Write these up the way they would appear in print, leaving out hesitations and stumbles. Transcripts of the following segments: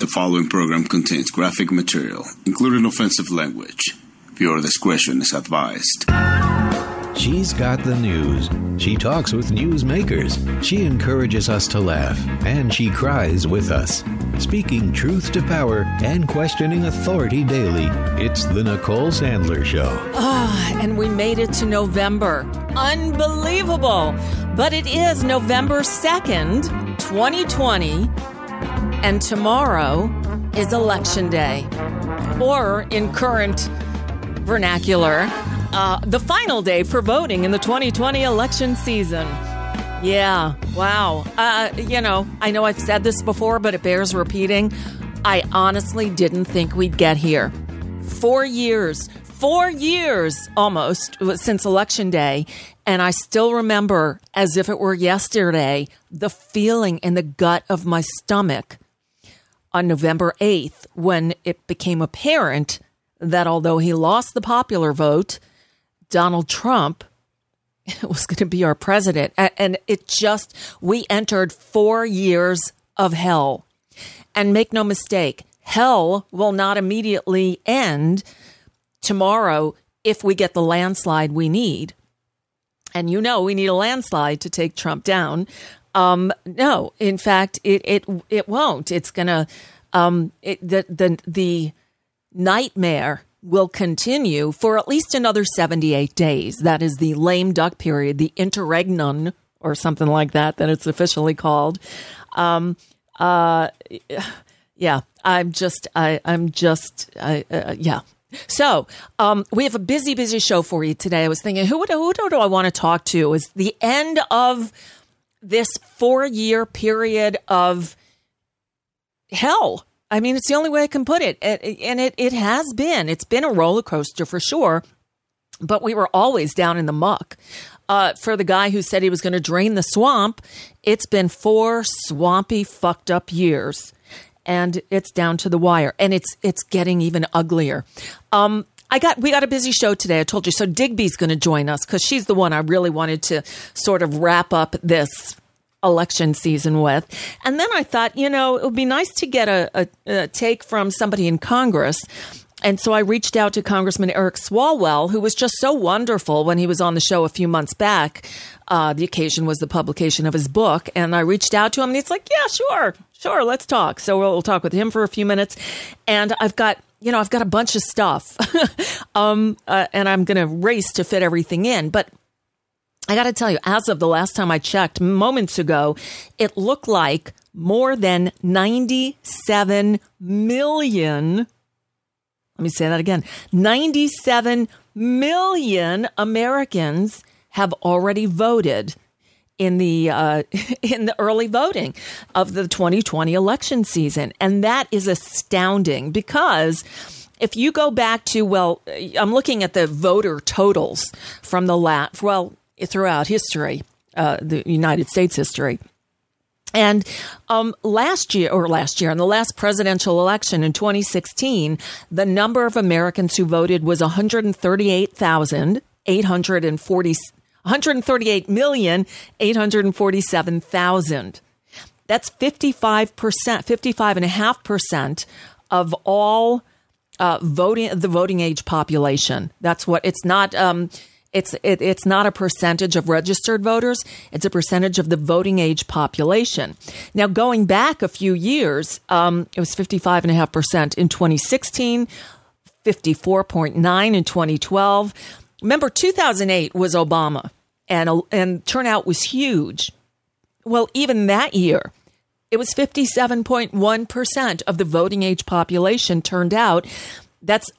The following program contains graphic material, including offensive language. Viewer discretion is advised. She's got the news. She talks with newsmakers. She encourages us to laugh, and she cries with us. Speaking truth to power and questioning authority daily, it's the Nicole Sandler Show. And we made it to November. Unbelievable. But it is November 2nd, 2020, and tomorrow is Election Day. Or, in current vernacular, the final day for voting in the 2020 election season. Yeah, wow. I know I've said this before, but it bears repeating. I honestly didn't think we'd get here. 4 years almost since Election Day, and I still remember, as if it were yesterday, the feeling in the gut of my stomach on November 8th when it became apparent that although he lost the popular vote, Donald Trump was going to be our president. And we entered 4 years of hell. And make no mistake, hell will not immediately end tomorrow if we get the landslide we need. And we need a landslide to take Trump down. No, in fact, it won't. It's going to, the nightmare will continue for at least another 78 days. That is the lame duck period, the interregnum, or something like that it's officially called. So we have a busy show for you today. I was thinking, who do I want to talk to? It's the end of this 4-year period of hell. I mean, it's the only way I can put it. And it has been. It's been a roller coaster for sure. But we were always down in the muck. For the guy who said he was going to drain the swamp, it's been 4 swampy, fucked up years. And it's down to the wire. And it's getting even uglier. We got a busy show today. I told you. So Digby's going to join us because she's the one I really wanted to sort of wrap up this election season with. And then I thought, it would be nice to get a take from somebody in Congress. And so I reached out to Congressman Eric Swalwell, who was just so wonderful when he was on the show a few months back. The occasion was the publication of his book. And I reached out to him and he's like, yeah, sure, let's talk. So we'll talk with him for a few minutes. And I've got a bunch of stuff and I'm going to race to fit everything in. But I got to tell you, as of the last time I checked moments ago, it looked like more than 97 million. Let me say that again. 97 million Americans have already voted in the early voting of the 2020 election season. And that is astounding because if you go back to, I'm looking at the voter totals from throughout history, the United States history. And last year, in the last presidential election in 2016, the number of Americans who voted was 138,847,000. That's 55.5% of all the voting age population. That's what it's not. It's not a percentage of registered voters. It's a percentage of the voting age population. Now, going back a few years, it was 55.5% in 2016, 54.9% in 2012. Remember, 2008 was Obama, and turnout was huge. Well, even that year, it was 57.1% of the voting age population turned out. That's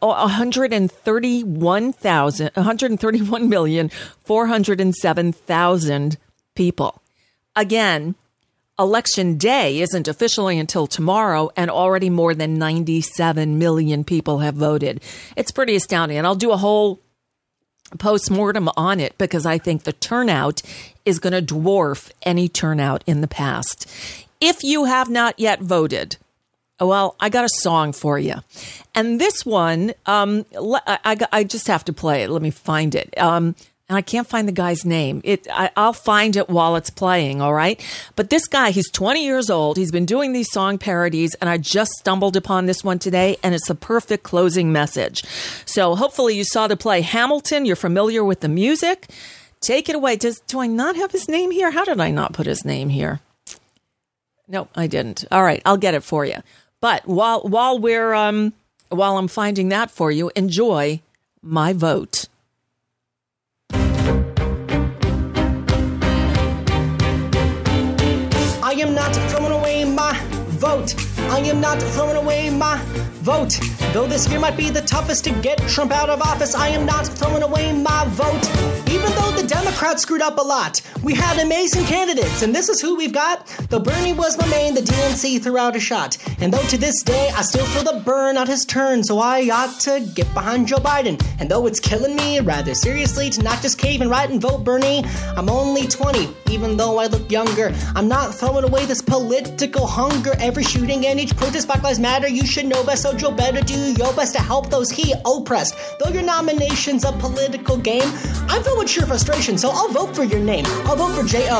131,407,000 people. Again, Election Day isn't officially until tomorrow, and already more than 97 million people have voted. It's pretty astounding, and I'll do a whole postmortem on it because I think the turnout is going to dwarf any turnout in the past. If you have not yet voted, well, I got a song for you. And this one, I just have to play it. Let me find it. And I can't find the guy's name. I'll find it while it's playing, all right? But this guy, he's 20 years old. He's been doing these song parodies, and I just stumbled upon this one today, and it's a perfect closing message. So hopefully you saw the play Hamilton. You're familiar with the music. Take it away. Do I not have his name here? How did I not put his name here? No, I didn't. All right, I'll get it for you. But while I'm finding that for you, enjoy My Vote. I am not throwing away my vote. I am not throwing away my vote. Though this year might be the toughest to get Trump out of office, I am not throwing away my vote. Even though the Democrats screwed up a lot, we had amazing candidates, and this is who we've got. Though Bernie was my main, the DNC threw out a shot. And though to this day, I still feel the burn out his turn, so I ought to get behind Joe Biden. And though it's killing me rather seriously to not just cave and write and vote Bernie, I'm only 20, even though I look younger. I'm not throwing away this political hunger. Every shooting and each protest, Black Lives Matter, you should know best, so Joe better do your best to help those he oppressed. Though your nomination's a political game, I'm filled with sheer frustration, so I'll vote for your name. I'll vote for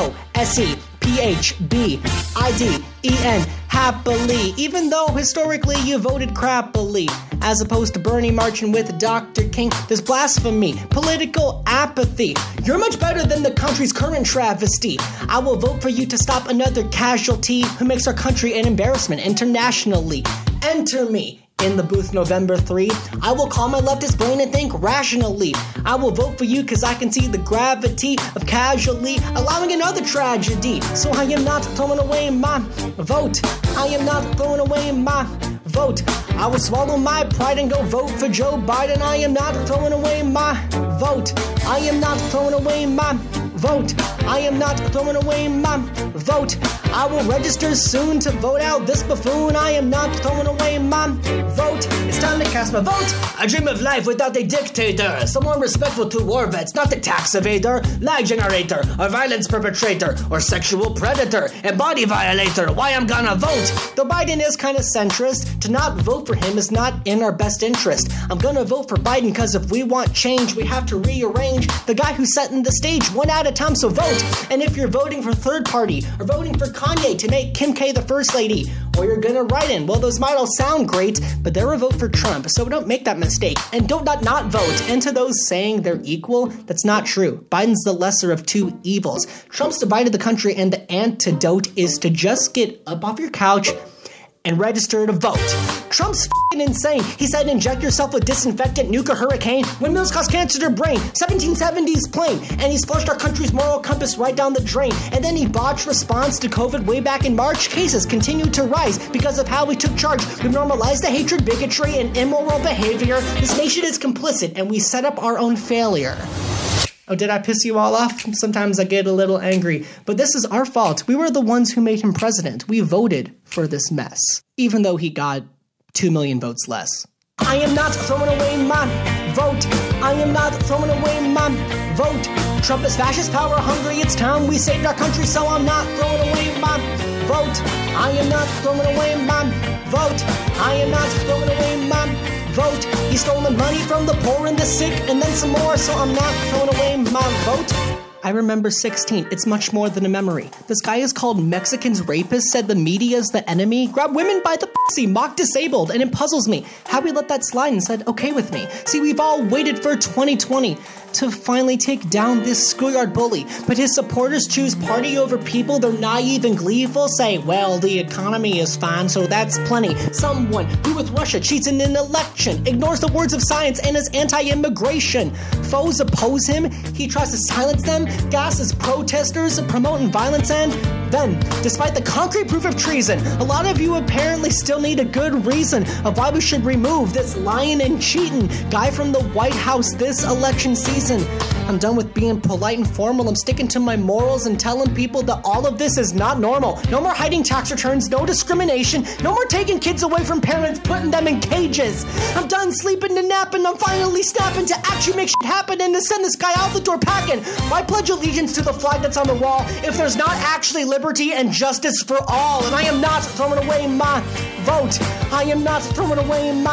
JOSEPHBIDEN, happily, even though historically you voted crappily. As opposed to Bernie marching with Dr. King, there's blasphemy, political apathy. You're much better than the country's current travesty. I will vote for you to stop another casualty who makes our country an embarrassment internationally. Enter me in the booth November 3. I will call my leftist brain and think rationally. I will vote for you because I can see the gravity of casually allowing another tragedy. So I am not throwing away my vote. I am not throwing away my vote. I will swallow my pride and go vote for Joe Biden. I am not throwing away my vote. I am not throwing away my vote. I am not throwing away my vote. I will register soon to vote out this buffoon. I am not throwing away my vote. It's time to cast my vote. I dream of life without a dictator, someone respectful to war vets, not a tax evader, lie generator, or violence perpetrator, or sexual predator, and body violator. Why I'm gonna vote? Though Biden is kind of centrist, to not vote for him is not in our best interest. I'm gonna vote for Biden because if we want change, we have to rearrange the guy who's setting the stage one at a time, so vote. And if you're voting for third party, or voting for Kanye to make Kim K the first lady, or you're gonna write in, well, those might all sound great, but they're a vote for Trump, so don't make that mistake. And don't not vote. And to those saying they're equal, that's not true. Biden's the lesser of two evils. Trump's divided the country, and the antidote is to just get up off your couch and register to vote. Trump's f***ing insane. He said inject yourself with disinfectant, nuke a hurricane, windmills cause cancer to brain, 1770s plane, and he's flushed our country's moral compass right down the drain. And then he botched response to COVID way back in March. Cases continue to rise because of how we took charge. We've normalized the hatred, bigotry, and immoral behavior. This nation is complicit, and we set up our own failure. Oh, did I piss you all off? Sometimes I get a little angry. But this is our fault. We were the ones who made him president. We voted for this mess, even though he got 2 million votes less. I am not throwing away my vote. I am not throwing away my vote. Trump is fascist, power hungry. It's time we saved our country, so I'm not throwing away my vote. I am not throwing away my vote. I am not throwing away my vote. He's stolen money from the poor and the sick, and then some more, so I'm not throwing away my vote. I remember 16. It's much more than a memory. This guy is called Mexicans rapists, said the media's the enemy, grabbed women by the pussy, mocked disabled, and it puzzles me how we let that slide and said okay with me. See, we've all waited for 2020 to finally take down this schoolyard bully, but his supporters choose party over people. They're naive and gleeful, say, well, the economy is fine, so that's plenty. Someone who with Russia cheats in an election, ignores the words of science, and is anti-immigration. Foes oppose him, he tries to silence them, gasses protesters, promoting violence, and then, despite the concrete proof of treason, a lot of you apparently still need a good reason of why we should remove this lying and cheating guy from the White House this election season. I'm done with being polite and formal. I'm sticking to my morals and telling people that all of this is not normal. No more hiding tax returns, no discrimination, no more taking kids away from parents, putting them in cages. I'm done sleeping and napping. I'm finally snapping to actually make shit happen and to send this guy out the door packing. Why pledge allegiance to the flag that's on the wall if there's not actually liberty and justice for all? And I am not throwing away my vote. I am not throwing away my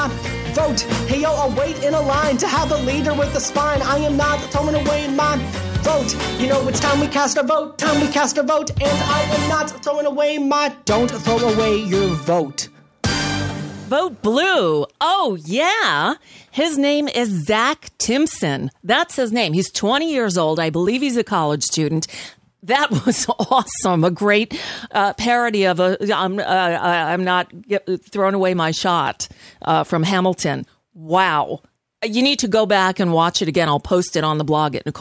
vote. Hey yo, I'll wait in a line to have a leader with a spine. I am not throwing away my vote. You know, it's time we cast our vote, time we cast our vote, and I am not throwing away my... Don't throw away your vote. Vote blue. Oh, yeah. His name is Zach Timson. That's his name. He's 20 years old. I believe he's a college student. That was awesome. A great parody of I'm not throwing away my shot from Hamilton. Wow. You need to go back and watch it again. I'll post it on the blog at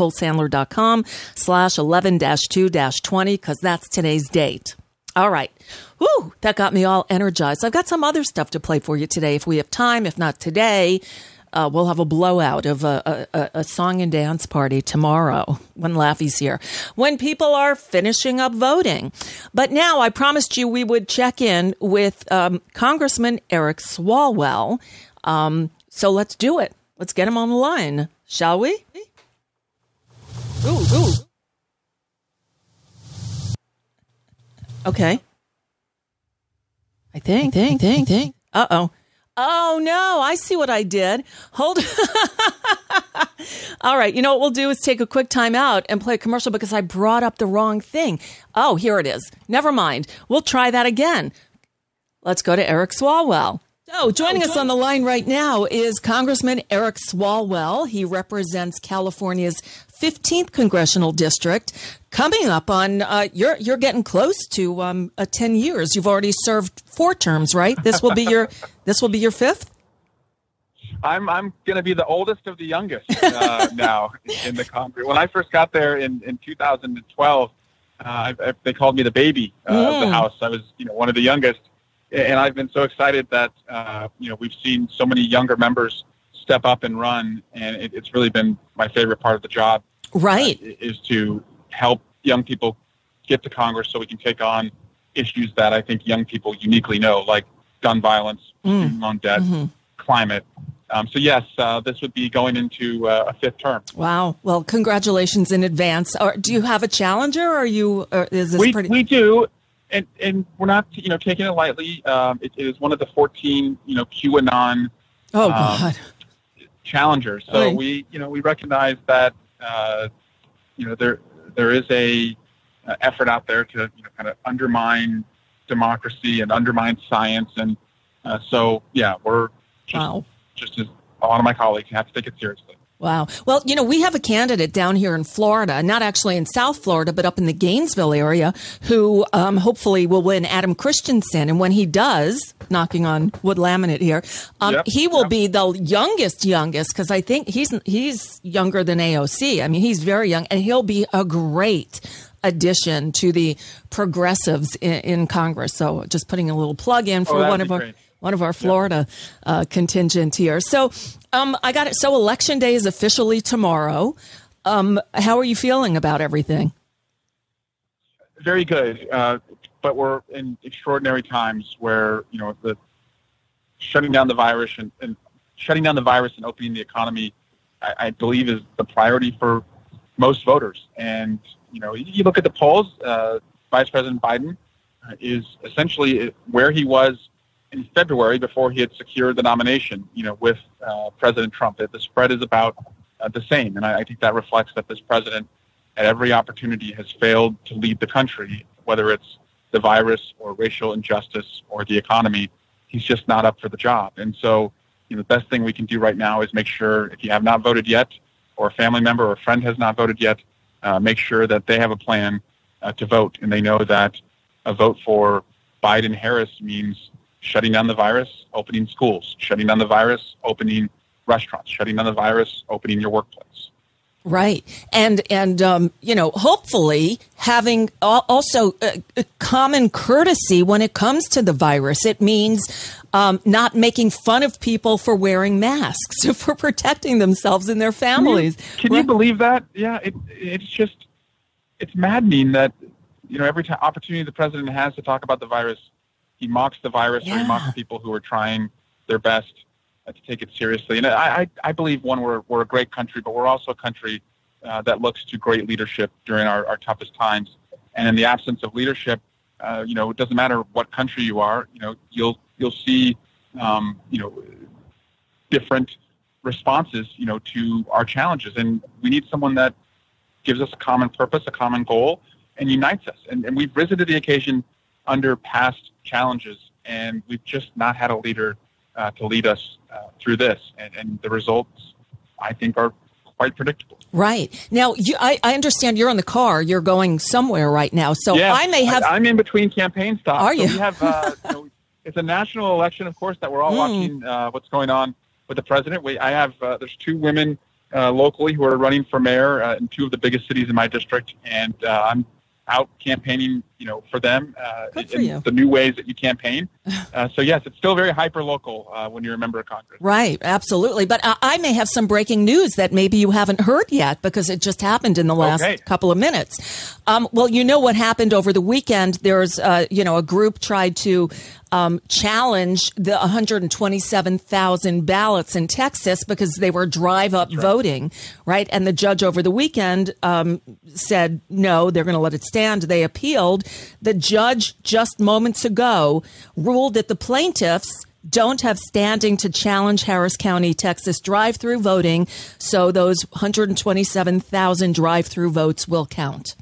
NicoleSandler.com/11-2-20 because that's today's date. All right. Whew, that got me all energized. I've got some other stuff to play for you today if we have time. If not today, we'll have a blowout of a song and dance party tomorrow when Laffy's here, when people are finishing up voting. But now I promised you we would check in with Congressman Eric Swalwell. So let's do it. Let's get him on the line, shall we? Ooh. Okay. I think. Uh-oh. Oh, no, I see what I did. Hold. All right. You know what we'll do is take a quick time out and play a commercial because I brought up the wrong thing. Oh, here it is. Never mind. We'll try that again. Let's go to Eric Swalwell. So joining us on the line right now is Congressman Eric Swalwell. He represents California's 15th congressional district. Coming up on, you're getting close to 10 years. You've already served 4 terms, right? This will be your 5th. I'm going to be the oldest of the youngest now in the Congress. When I first got there in 2012, they called me the baby of the House. I was one of the youngest. And I've been so excited that, we've seen so many younger members step up and run. And it's really been my favorite part of the job. Right. Is to help young people get to Congress so we can take on issues that I think young people uniquely know, like gun violence, student loan debt, climate. So, yes, this would be going into a 5th term. Wow. Well, congratulations in advance. Do you have a challenger or is this pretty... We do. And we're not, taking it lightly. It is one of the 14, QAnon challengers. So we recognize that, there is a effort out there to, kind of undermine democracy and undermine science. And we're just as a lot of my colleagues have to take it seriously. Wow. Well, we have a candidate down here in Florida, not actually in South Florida, but up in the Gainesville area, who hopefully will win, Adam Christensen. And when he does, knocking on wood laminate here, he will be the youngest, because I think he's younger than AOC. I mean, he's very young, and he'll be a great addition to the progressives in Congress. So just putting a little plug in for one of our Florida contingent here. So I got it. So Election Day is officially tomorrow. How are you feeling about everything? Very good. But we're in extraordinary times where, the shutting down the virus and opening the economy, I believe is the priority for most voters. And, you look at the polls, Vice President Biden is essentially where he was in February before he had secured the nomination, with President Trump. The spread is about the same. And I think that reflects that this president at every opportunity has failed to lead the country, whether it's the virus or racial injustice or the economy. He's just not up for the job. And so, the best thing we can do right now is make sure if you have not voted yet, or a family member or a friend has not voted yet, make sure that they have a plan to vote. And they know that a vote for Biden-Harris means shutting down the virus, opening schools, shutting down the virus, opening restaurants, shutting down the virus, opening your workplace. Right. And hopefully having also a common courtesy when it comes to the virus. It means not making fun of people for wearing masks, for protecting themselves and their families. Can you believe that? Yeah, it's maddening that, every opportunity the president has to talk about the virus, he mocks the virus or he mocks people who are trying their best to take it seriously. And I believe, we're a great country, but we're also a country that looks to great leadership during our toughest times. And in the absence of leadership, it doesn't matter what country you are, you'll see, different responses, to our challenges. And we need someone that gives us a common purpose, a common goal, and unites us. And we've risen to the occasion under past challenges, and we've just not had a leader to lead us through this. And the results, I think, are quite predictable. Right. Now, I understand you're in the car. You're going somewhere right now. So yeah, I may have... I'm in between campaign stops. Are you? So we have, it's a national election, of course, that we're all watching what's going on with the president. There's two women locally who are running for mayor in two of the biggest cities in my district, and I'm out campaigning, for them in the new ways that you campaign. So yes, it's still very hyper local when you're a member of Congress. Right, absolutely. But I may have some breaking news that maybe you haven't heard yet because it just happened in the last couple of minutes. Well, you know what happened over the weekend? There's, a group tried to challenge the 127,000 ballots in Texas because they were drive-up voting, right? And the judge over the weekend said, no, they're going to let it stand. They appealed. The judge just moments ago ruled that the plaintiffs don't have standing to challenge Harris County, Texas drive-through voting, so those 127,000 drive-through votes will count.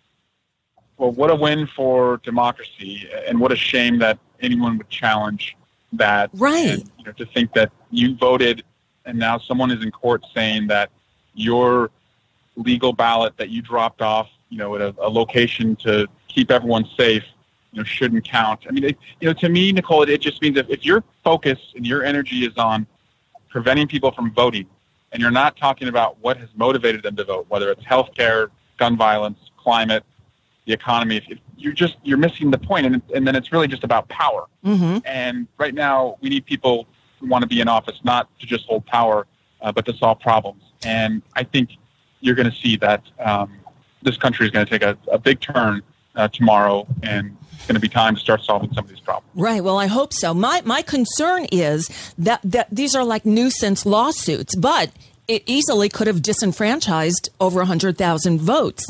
Well, what a win for democracy, and what a shame that anyone would challenge that. Right. And, to think that you voted and now someone is in court saying that your legal ballot that you dropped off, at a location to keep everyone safe, shouldn't count. I mean, to me, Nicole, it just means if your focus and your energy is on preventing people from voting, and you're not talking about what has motivated them to vote, whether it's healthcare, gun violence, climate, the economy, if you're missing the point, and then it's really just about power. Mm-hmm. And right now, we need people who want to be in office not to just hold power, but to solve problems. And I think you're going to see that this country is going to take a big turn tomorrow, and it's going to be time to start solving some of these problems. Right. Well, I hope so. My concern is that these are like nuisance lawsuits, but it easily could have disenfranchised over 100,000 votes.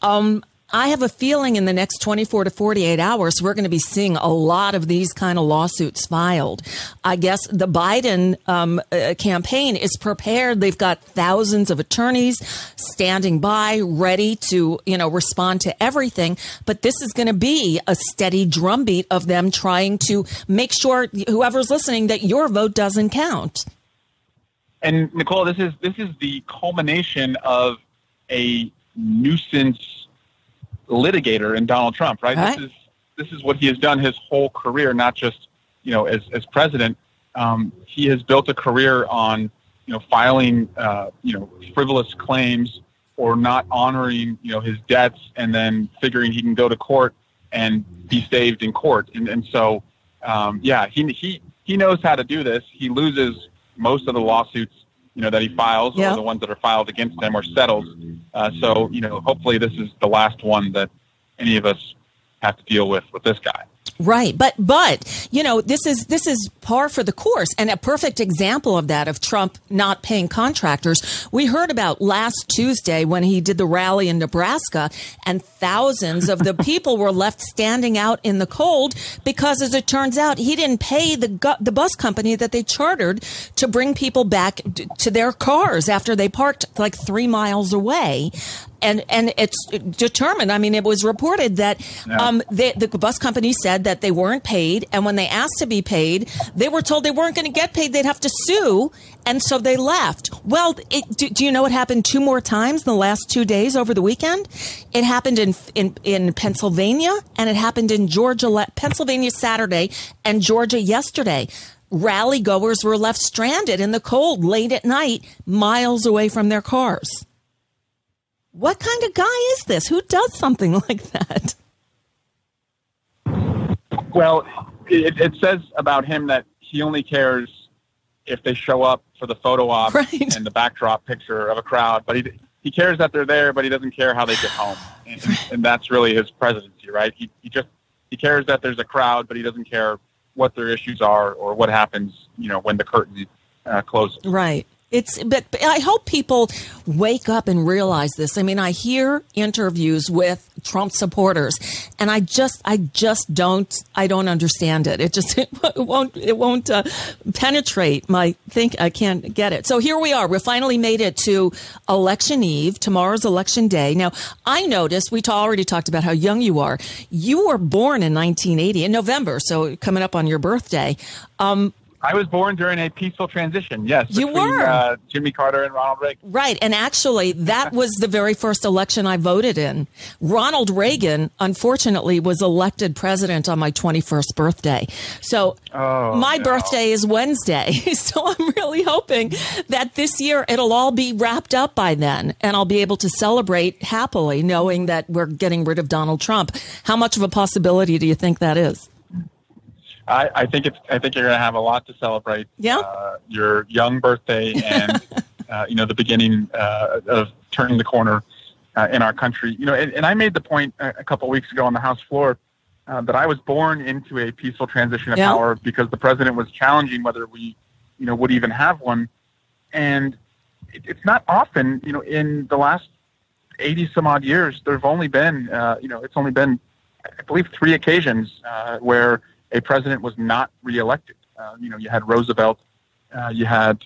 I have a feeling in the next 24 to 48 hours, we're going to be seeing a lot of these kind of lawsuits filed. I guess the Biden campaign is prepared. They've got thousands of attorneys standing by, ready to, respond to everything. But this is going to be a steady drumbeat of them trying to make sure, whoever's listening, that your vote doesn't count. And Nicole, this is the culmination of a nuisance litigator in Donald Trump, right? This is what he has done his whole career, not just as president. He has built a career on filing frivolous claims or not honoring his debts, and then figuring he can go to court and be saved in court. And so he knows how to do this. He loses most of the lawsuits that he files, or the ones that are filed against him, or settled. So hopefully this is the last one that any of us have to deal with this guy. Right. But this is par for the course, and a perfect example of that, of Trump not paying contractors. We heard about last Tuesday when he did the rally in Nebraska, and thousands of the people were left standing out in the cold because, as it turns out, he didn't pay the bus company that they chartered to bring people back to their cars after they parked like 3 miles away. And it's determined. I mean, it was reported that the bus company said that they weren't paid, and when they asked to be paid, they were told they weren't going to get paid. They'd have to sue, and so they left. Well, do you know what happened 2 more times in the last 2 days over the weekend? It happened in Pennsylvania, and it happened in Georgia. Pennsylvania Saturday, and Georgia yesterday. Rally goers were left stranded in the cold late at night, miles away from their cars. What kind of guy is this? Who does something like that? Well, it says about him that he only cares if they show up for the photo op and the backdrop picture of a crowd. But he cares that they're there, but he doesn't care how they get home. And that's really his presidency, right? He cares that there's a crowd, but he doesn't care what their issues are or what happens, when the curtain closes. Right. But I hope people wake up and realize this. I mean, I hear interviews with Trump supporters, and I don't understand it. It won't penetrate my think. I can't get it. So here we are. We finally made it to election eve. Tomorrow's election day. Now, I noticed we already talked about how young you are. You were born in 1980 in November, so coming up on your birthday. I was born during a peaceful transition, yes. You were. Jimmy Carter and Ronald Reagan. Right. And actually, that was the very first election I voted in. Ronald Reagan, unfortunately, was elected president on my 21st birthday. So my birthday is Wednesday. So I'm really hoping that this year it'll all be wrapped up by then. And I'll be able to celebrate happily knowing that we're getting rid of Donald Trump. How much of a possibility do you think that is? I think you're going to have a lot to celebrate. Yeah. Your young birthday and the beginning of turning the corner in our country. And I made the point a couple of weeks ago on the House floor that I was born into a peaceful transition of power because the president was challenging whether we would even have one. And it's not often. In the last 80 some odd years, there've only been it's only been, I believe, 3 occasions where a president was not reelected. You had Roosevelt, you had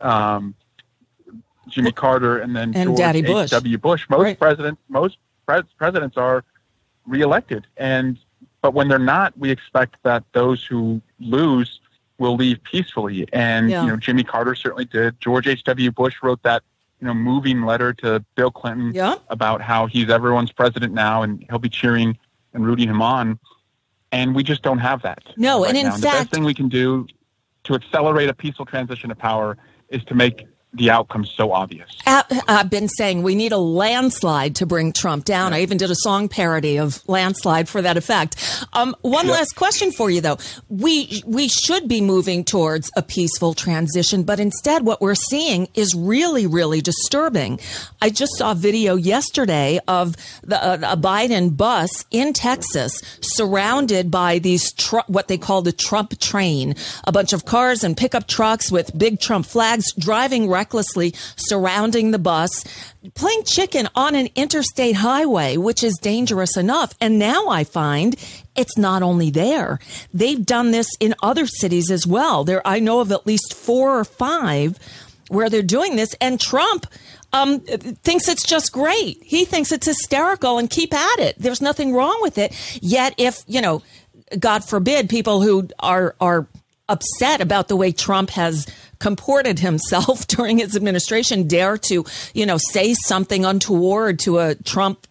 Jimmy Carter, and then George Daddy Bush. H.W. Bush. Most presidents are reelected, but when they're not, we expect that those who lose will leave peacefully. And Jimmy Carter certainly did. George H.W. Bush wrote that moving letter to Bill Clinton about how he's everyone's president now, and he'll be cheering and rooting him on. And we just don't have that. No, right and in now. fact, the best thing we can do to accelerate a peaceful transition of power is to make the outcome so obvious. I've been saying we need a landslide to bring Trump down. I even did a song parody of landslide for that effect. One last question for you, though. We should be moving towards a peaceful transition, but instead what we're seeing is really, really disturbing. I just saw a video yesterday of a Biden bus in Texas surrounded by these what they call the Trump train, a bunch of cars and pickup trucks with big Trump flags driving recklessly surrounding the bus, playing chicken on an interstate highway, which is dangerous enough. And now I find it's not only there. They've done this in other cities as well. I know of at least 4 or 5 where they're doing this. And Trump thinks it's just great. He thinks it's hysterical and keep at it. There's nothing wrong with it. Yet if, God forbid, people who are upset about the way Trump has comported himself during his administration dare to, say something untoward to a Trump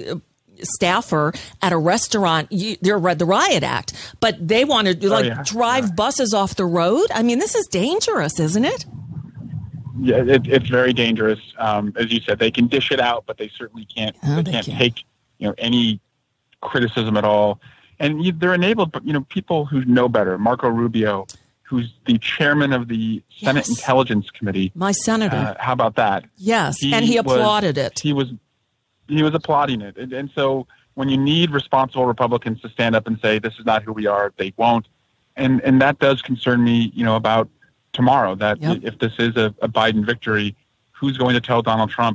staffer at a restaurant, they're the Riot Act. But they want to drive buses off the road. I mean, this is dangerous, isn't it? Yeah, it's very dangerous. As you said, they can dish it out, but they certainly can't. They can't take any criticism at all. And they're enabled, but people who know better. Marco Rubio, who's the chairman of the Senate Intelligence Committee. My senator. How about that? Yes, and he applauded it. He was applauding it. And so when you need responsible Republicans to stand up and say, this is not who we are, they won't. And that does concern me, about tomorrow, that if this is a Biden victory, who's going to tell Donald Trump,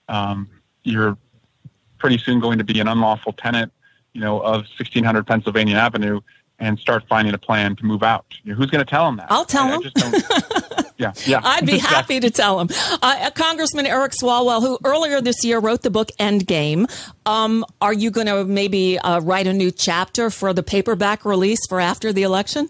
you're pretty soon going to be an unlawful tenant, of 1600 Pennsylvania Avenue, and start finding a plan to move out. Who's going to tell him that? I'll tell him. I just don't, yeah. I'd be happy to tell him. Congressman Eric Swalwell, who earlier this year wrote the book Endgame, are you going to maybe write a new chapter for the paperback release for after the election?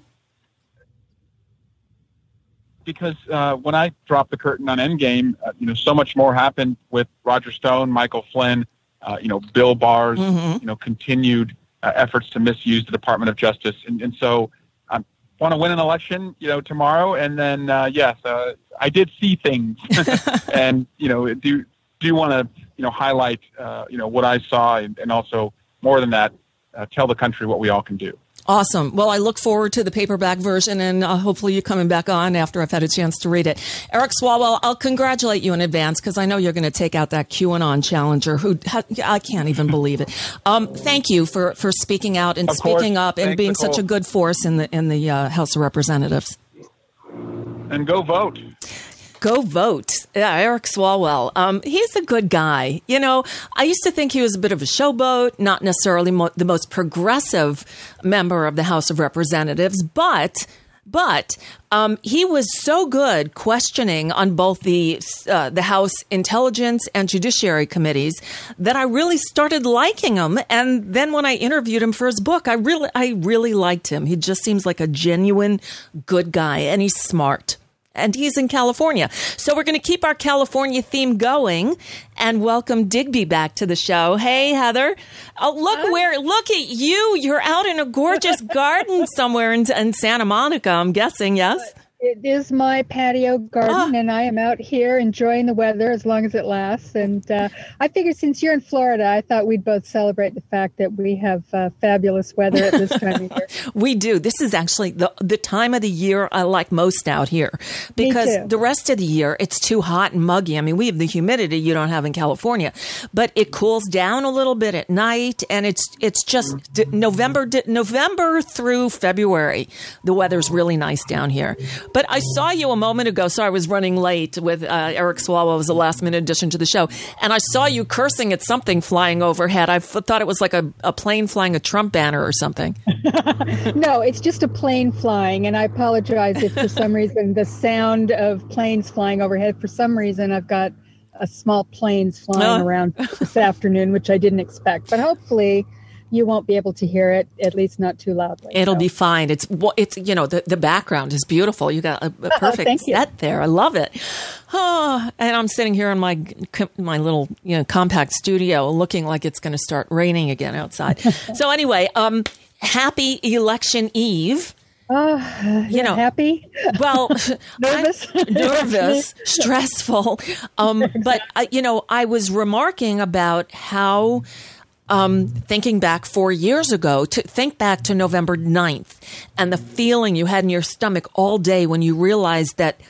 Because when I dropped the curtain on Endgame, so much more happened with Roger Stone, Michael Flynn, Bill Barr's, continued efforts to misuse the Department of Justice. And so I want to win an election, tomorrow. And then, I did see things and, do want to, highlight, what I saw and also more than that, tell the country what we all can do. Awesome. Well, I look forward to the paperback version, and hopefully you coming back on after I've had a chance to read it. Eric Swalwell, I'll congratulate you in advance because I know you're going to take out that QAnon challenger I can't even believe it. Thank you for speaking out and speaking up and being such a good force in the House of Representatives. And go vote. Go vote. Yeah, Eric Swalwell. He's a good guy. You know, I used to think he was a bit of a showboat, not necessarily the most progressive member of the House of Representatives, but he was so good questioning on both the House Intelligence and Judiciary committees that I really started liking him. And then when I interviewed him for his book, I really liked him. He just seems like a genuine good guy, and he's smart. And he's in California. So we're going to keep our California theme going and welcome Digby back to the show. Hey, Heather. Oh, look at you. You're out in a gorgeous garden somewhere in Santa Monica, I'm guessing, yes? It is my patio garden, and I am out here enjoying the weather as long as it lasts. And I figured since you're in Florida, I thought we'd both celebrate the fact that we have fabulous weather at this time of year. We do. This is actually the time of the year I like most out here because the rest of the year it's too hot and muggy. I mean, we have the humidity you don't have in California, but it cools down a little bit at night, and it's just November through February. The weather's really nice down here. But I saw you a moment ago. Sorry, I was running late with Eric Swalwell. It was a last-minute addition to the show. And I saw you cursing at something flying overhead. I thought it was like a plane flying a Trump banner or something. No, it's just a plane flying. And I apologize if for some reason the sound of planes flying overhead, for some reason I've got a small planes flying around this afternoon, which I didn't expect. But hopefully you won't be able to hear it, at least not too loudly. It'll be fine. It's you know, the background is beautiful. You got a perfect set there. I love it. Oh, and I'm sitting here in my little, you know, compact studio looking like it's going to start raining again outside. So anyway, happy election eve. Happy? Well, nervous, stressful. But I was remarking about how, thinking back 4 years ago, to think back to November 9th and the feeling you had in your stomach all day when you realized that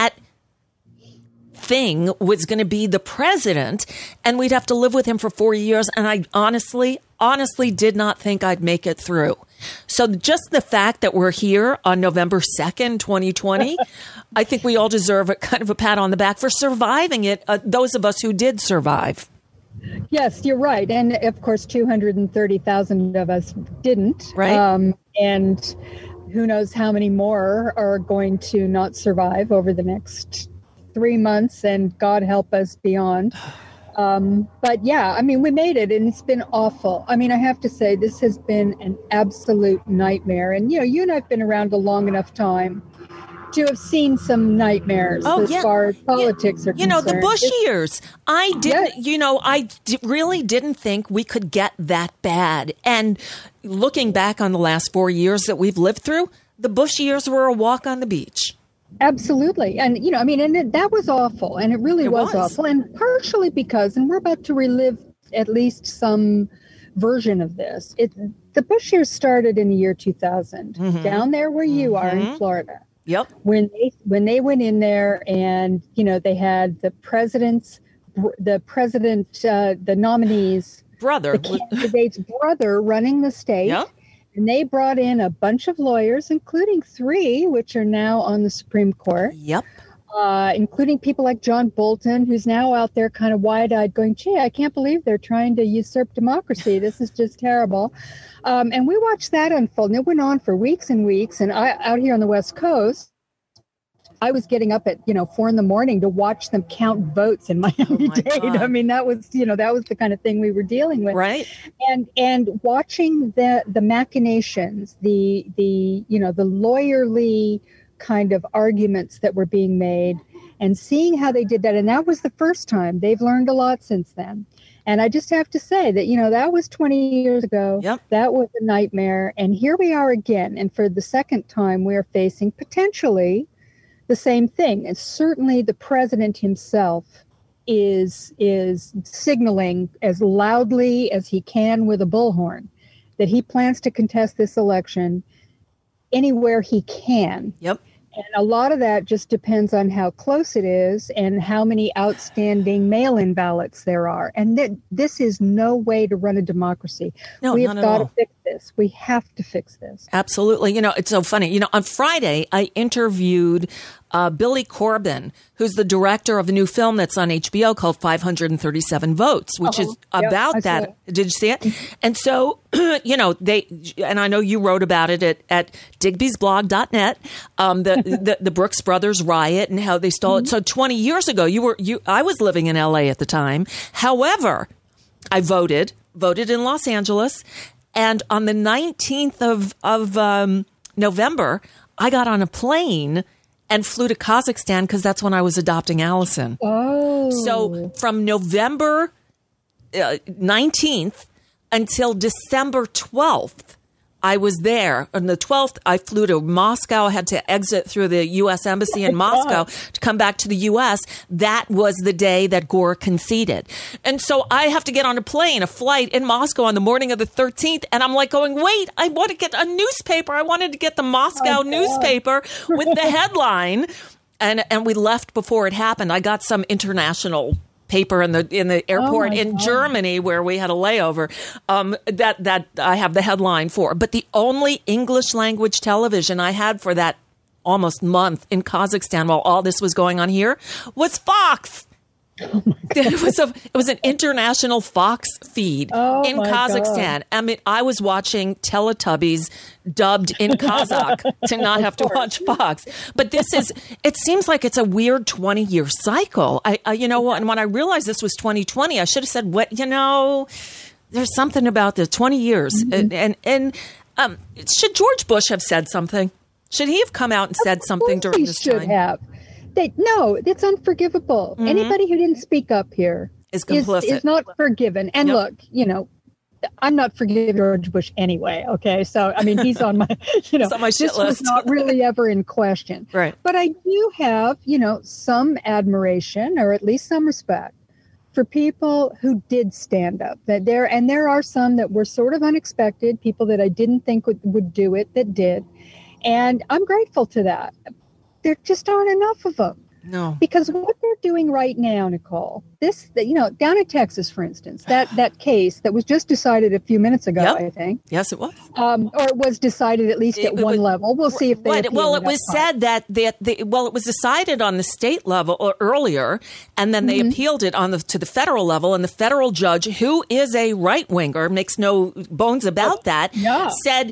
thing was going to be the president and we'd have to live with him for 4 years. And I honestly did not think I'd make it through. So just the fact that we're here on November 2nd, 2020, I think we all deserve a kind of a pat on the back for surviving it. Those of us who did survive. Yes, you're right. And of course, 230,000 of us didn't. Right. And who knows how many more are going to not survive over the next 3 months, and God help us beyond. But yeah, I mean, we made it and it's been awful. I mean, I have to say this has been an absolute nightmare. And, you and I have been around a long enough time to have seen some nightmares far as politics are concerned. The Bush years. I didn't, really didn't think we could get that bad. And looking back on the last 4 years that we've lived through, the Bush years were a walk on the beach. Absolutely. And, and that was awful. And it really was awful. And partially because, and we're about to relive at least some version of this, the Bush years started in the year 2000, down there where you are in Florida. Yep. When they went in there and, they had the nominee's brother, the candidate's brother running the state. Yep. And they brought in a bunch of lawyers, including 3, which are now on the Supreme Court. Yep. Including people like John Bolton, who's now out there kind of wide-eyed going, gee, I can't believe they're trying to usurp democracy. This is just terrible. And we watched that unfold. And it went on for weeks and weeks. And out here on the West Coast, I was getting up at 4 a.m. to watch them count votes in Miami-Dade. I mean, that was the kind of thing we were dealing with, right? And watching the machinations, the lawyerly kind of arguments that were being made, and seeing how they did that. And that was the first time. They've learned a lot since then. And I just have to say that that was 20 years ago. Yep. That was a nightmare, and here we are again. And for the second time, we are facing potentially the same thing. And certainly the president himself is signaling as loudly as he can with a bullhorn that he plans to contest this election anywhere he can. Yep. And a lot of that just depends on how close it is and how many outstanding mail-in ballots there are. And this is no way to run a democracy. No, we have not at got to all. fix this. We have to fix this. Absolutely. It's so funny. On Friday, I interviewed Billy Corbin, who's the director of a new film that's on HBO called 537 Votes, which is about that. Did you see it? And so, and I know you wrote about it at digbysblog.net, the Brooks Brothers riot and how they stole it. So 20 years ago, I was living in LA at the time. However, I voted in Los Angeles. And on the 19th of November, I got on a plane and flew to Kazakhstan because that's when I was adopting Allison. Oh. So from November 19th until December 12th, I was there. On the 12th, I flew to Moscow. I had to exit through the U.S. Embassy in Moscow to come back to the U.S. That was the day that Gore conceded. And so I have to get on a flight in Moscow on the morning of the 13th. And I'm like going, wait, I want to get a newspaper. I wanted to get the Moscow newspaper with the headline. And we left before it happened. I got some international paper in the airport in Germany where we had a layover that I have the headline for. But the only English language television I had for that almost month in Kazakhstan while all this was going on here was Fox. It was an international Fox feed in Kazakhstan. I mean, I was watching Teletubbies dubbed in Kazakh to not have to watch Fox. But it seems like it's a weird 20-year cycle. And when I realized this was 2020, I should have said, there's something about the 20 years. And should George Bush have said something? Should he have come out and said something during this time? He should have. No, it's unforgivable. Mm-hmm. Anybody who didn't speak up here is complicit. Is not forgiven. And look, I'm not forgiving George Bush anyway. Okay, so I mean, he's on my, on my shit this list. was not really ever in question. Right. But I do have, some admiration or at least some respect for people who did stand up. There are some that were sort of unexpected, people that I didn't think would do it that did, and I'm grateful to that. There just aren't enough of them. No. Because what they're doing right now, Nicole, down in Texas, for instance, that case that was just decided a few minutes ago, I think. Yes, it was. Or it was decided at least at one level. We'll see if they appeal it was said that it was decided on the state level or earlier, and then they appealed it to the federal level, and the federal judge, who is a right-winger, makes no bones about that, said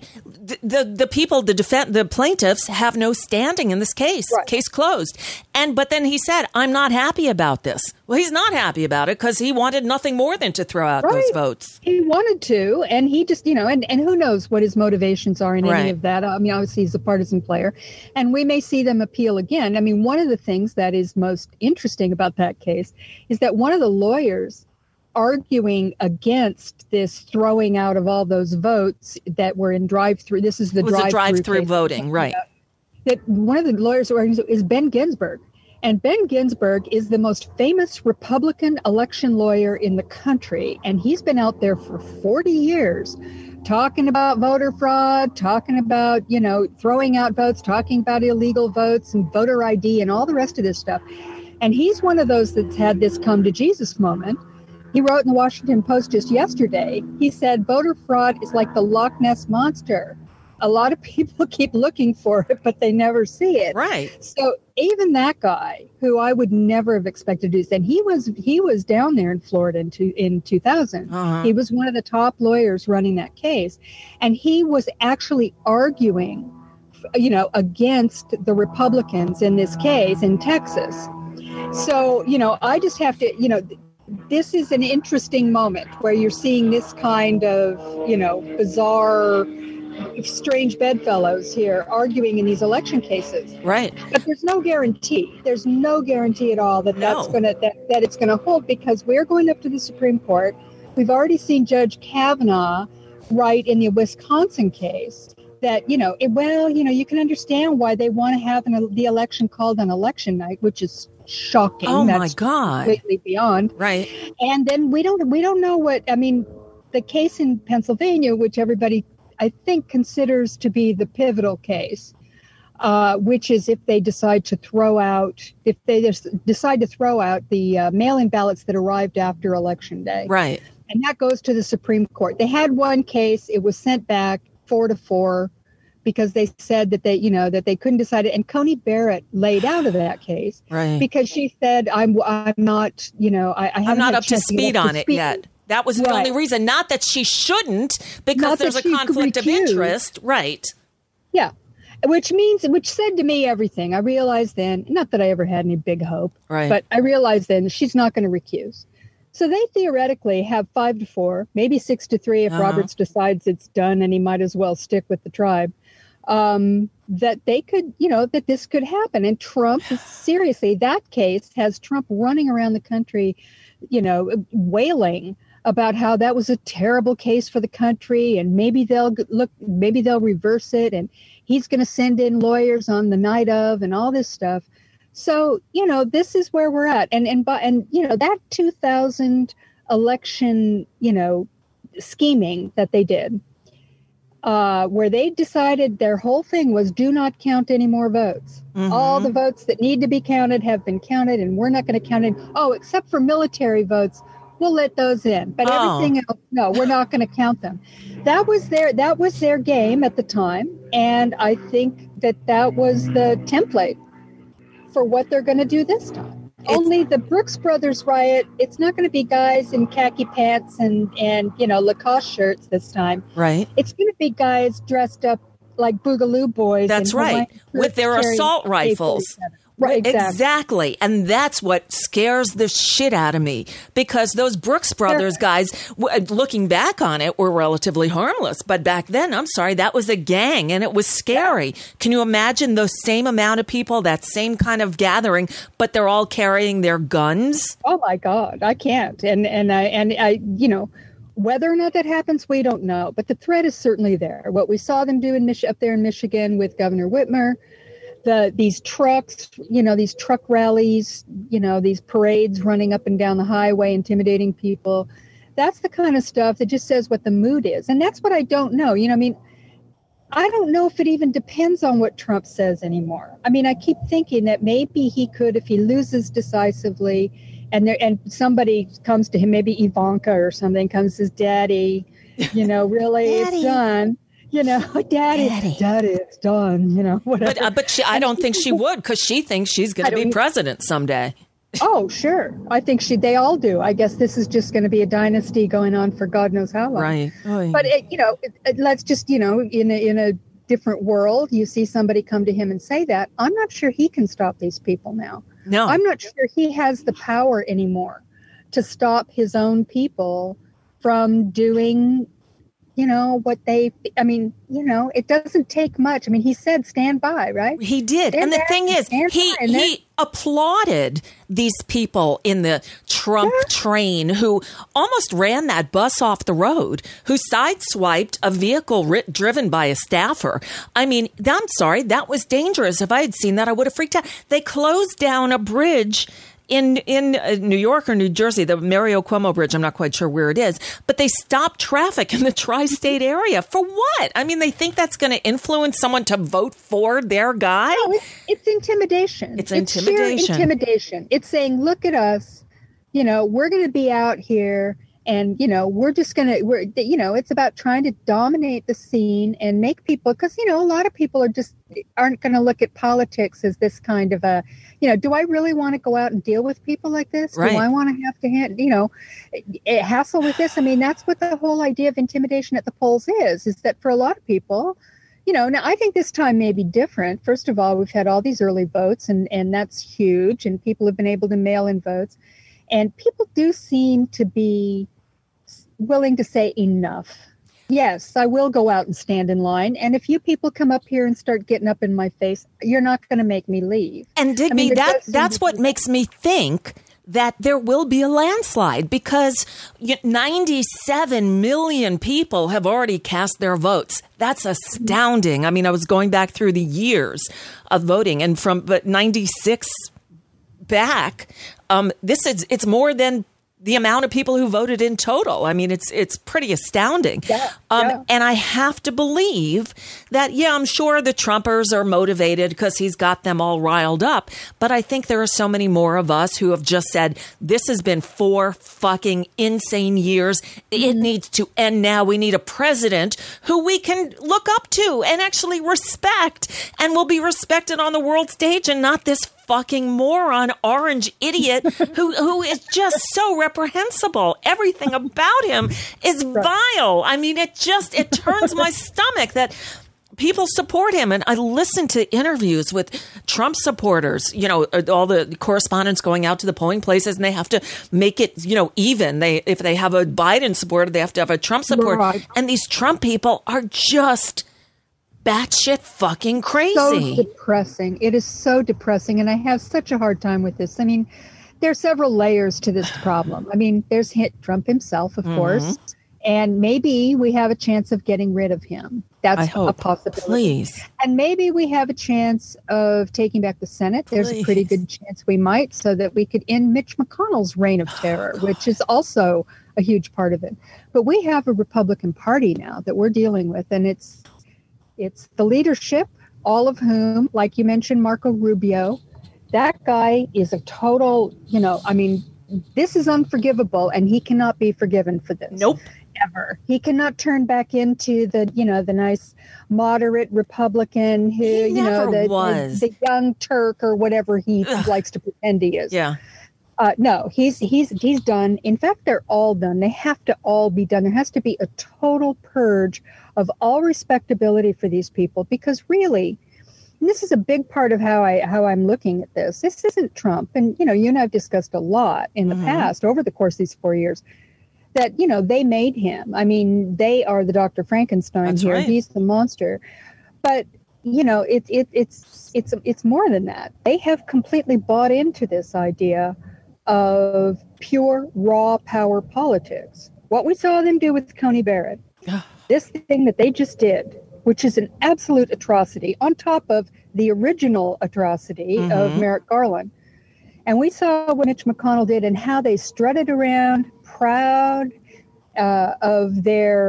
the plaintiffs have no standing in this case. Right. Case closed. But then he said, I'm not happy about this. Well, he's not happy about it because he wanted nothing more than to throw out those votes. He wanted to, and he just, and who knows what his motivations are in any of that. I mean, obviously he's a partisan player, and we may see them appeal again. I mean, one of the things that is most interesting about that case is that one of the lawyers arguing against this throwing out of all those votes that were in drive-through. This is the drive-through voting, right? That one of the lawyers is Ben Ginsburg. And Ben Ginsburg is the most famous Republican election lawyer in the country. And he's been out there for 40 years talking about voter fraud, talking about, throwing out votes, talking about illegal votes and voter ID and all the rest of this stuff. And he's one of those that's had this come to Jesus moment. He wrote in the Washington Post just yesterday, he said, voter fraud is like the Loch Ness Monster. A lot of people keep looking for it, but they never see it. Right. So even that guy, who I would never have expected to do this, and he was down there in Florida in 2000. Uh-huh. He was one of the top lawyers running that case, and he was actually arguing, against the Republicans in this case in Texas. So, I just have to, this is an interesting moment where you're seeing this kind of, bizarre, strange bedfellows here arguing in these election cases. Right. But there's no guarantee. There's no guarantee at all that it's going to hold, because we're going up to the Supreme Court. We've already seen Judge Kavanaugh write in the Wisconsin case that, you can understand why they want to have the election called on election night, which is shocking. Oh, That's my God. Completely beyond. Right. And then we don't know the case in Pennsylvania, which everybody I think considers to be the pivotal case, which is if they decide to throw out the mail-in ballots that arrived after Election Day. Right. And that goes to the Supreme Court. They had one case. It was sent back 4-4 because they said that they couldn't decide it. And Coney Barrett laid out of that case because she said, I'm not, I'm not up to speed on it yet. That was the only reason. Not that she shouldn't, because there's a conflict of interest. Right. Yeah. Which said to me everything. I realized then, not that I ever had any big hope, but I realized then she's not going to recuse. So they theoretically have 5-4, maybe 6-3 if Roberts decides it's done and he might as well stick with the tribe. That they could, that this could happen. And Trump, seriously, that case has Trump running around the country, wailing about how that was a terrible case for the country, and maybe they'll reverse it, and he's going to send in lawyers on the night of, and all this stuff. So, this is where we're at. And that 2000 election, scheming that they did, where they decided their whole thing was do not count any more votes. Mm-hmm. All the votes that need to be counted have been counted, and we're not going to count it. Oh, except for military votes. We'll let those in, but everything else, no, we're not going to count them. That was their game at the time, and I think that was the template for what they're going to do this time. Only the Brooks Brothers riot, it's not going to be guys in khaki pants and Lacoste shirts this time. Right. It's going to be guys dressed up like Boogaloo Boys. That's right, with their assault rifles. Right, exactly. And that's what scares the shit out of me, because those Brooks Brothers guys, looking back on it, were relatively harmless. But back then, I'm sorry, that was a gang and it was scary. Yeah. Can you imagine those same amount of people, that same kind of gathering, but they're all carrying their guns? Oh, my God, I can't. And I whether or not that happens, we don't know. But the threat is certainly there. What we saw them do up there in Michigan with Governor Whitmer, these trucks, these truck rallies, these parades running up and down the highway, intimidating people. That's the kind of stuff that just says what the mood is. And that's what I don't know. I don't know if it even depends on what Trump says anymore. I keep thinking that maybe he could, if he loses decisively and somebody comes to him, maybe Ivanka or something comes, says, Daddy, really, Daddy. It's done. Daddy, it's done, whatever. But I don't think she would, because she thinks she's going to be president someday. Oh, sure. I think they all do. I guess this is just going to be a dynasty going on for God knows how long. Right. Oh, yeah. But, let's just, in a different world, you see somebody come to him and say that. I'm not sure he can stop these people now. No. I'm not sure he has the power anymore to stop his own people from doing it doesn't take much. He said stand by, right? He did. And the thing is, he applauded these people in the Trump train who almost ran that bus off the road, who sideswiped a vehicle driven by a staffer. I'm sorry, that was dangerous. If I had seen that, I would have freaked out. They closed down a bridge in New York or New Jersey, the Mario Cuomo Bridge. I'm not quite sure where it is, but they stopped traffic in the tri-state area. For what? They think that's going to influence someone to vote for their guy? No, it's intimidation. It's intimidation. Sheer intimidation. It's saying, look at us. We're going to be out here. And, we're just going to, it's about trying to dominate the scene and make people, because, a lot of people aren't going to look at politics as this kind of a, do I really want to go out and deal with people like this? Right. Do I want to have to, hassle with this? That's what the whole idea of intimidation at the polls is that for a lot of people, now I think this time may be different. First of all, we've had all these early votes and that's huge. And people have been able to mail in votes. And people do seem to be willing to say enough. Yes, I will go out and stand in line. And if you people come up here and start getting up in my face, you're not going to make me leave. And Digby, that's what makes me think that there will be a landslide, because 97 million people have already cast their votes. That's astounding. I was going back through the years of voting, and from 96 back, it's more than the amount of people who voted in total. I mean, it's pretty astounding. And I have to believe that, I'm sure the Trumpers are motivated because he's got them all riled up. But I think there are so many more of us who have just said, this has been 4 fucking insane years. It needs to end now. We need a president who we can look up to and actually respect and will be respected on the world stage, and not this fucking moron orange idiot who is just so reprehensible. Everything about him is vile. I mean, it turns my stomach that people support him. And I listen to interviews with Trump supporters, all the correspondents going out to the polling places, and they have to make it, even. If they have a Biden supporter, they have to have a Trump supporter. Right. And these Trump people are just batshit fucking crazy. So depressing. It is so depressing. And I have such a hard time with this. I mean, there are several layers to this problem. I mean, there's Trump himself, of course. And maybe we have a chance of getting rid of him. That's a possibility. Please. And maybe we have a chance of taking back the Senate. There's a pretty good chance we might, so that we could end Mitch McConnell's reign of terror, which is also a huge part of it. But we have a Republican Party now that we're dealing with, and it's the leadership, all of whom, like you mentioned, Marco Rubio, that guy is a total, this is unforgivable, and he cannot be forgiven for this. Nope. Ever. He cannot turn back into the nice moderate Republican who, the young Turk or whatever he likes to pretend he is. Yeah. No, he's done. In fact, they're all done. They have to all be done. There has to be a total purge of all respectability for these people, because really, and this is a big part of how I'm looking at this. This isn't Trump. And, you and I have discussed a lot in the past over the course of these 4 years that, they made him. I mean, they are the Dr. Frankenstein. That's here. Right. He's the monster. But, it's more than that. They have completely bought into this idea of pure raw power politics. What we saw them do with Coney Barrett, this thing that they just did, which is an absolute atrocity on top of the original atrocity of Merrick Garland. And we saw what Mitch McConnell did and how they strutted around proud of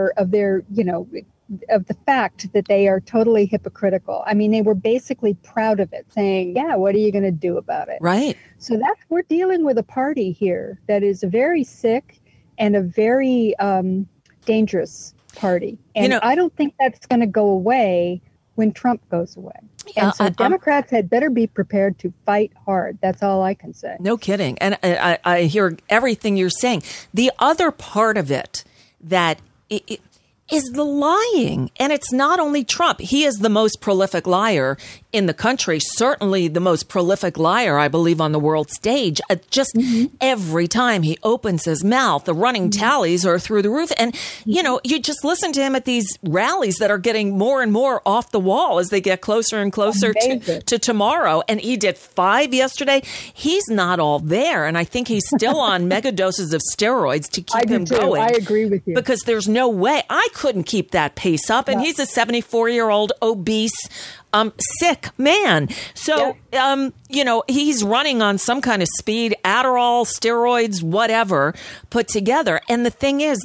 the fact that they are totally hypocritical. I mean, they were basically proud of it, saying, yeah, what are you going to do about it? Right. So we're dealing with a party here that is a very sick and a very dangerous party. And I don't think that's going to go away when Trump goes away. And so Democrats had better be prepared to fight hard. That's all I can say. No kidding. And I hear everything you're saying. The other part of it that is the lying. And it's not only Trump. He is the most prolific liar in the country, certainly the most prolific liar, I believe, on the world stage. Just every time he opens his mouth, the running tallies are through the roof. And, you just listen to him at these rallies that are getting more and more off the wall as they get closer and closer to tomorrow. And he did 5 yesterday. He's not all there. And I think he's still on mega doses of steroids to keep him going. I agree with you. Because there's no way I couldn't keep that pace up. And he's a 74-year-old obese, sick man. So, he's running on some kind of speed, Adderall, steroids, whatever, put together. And the thing is,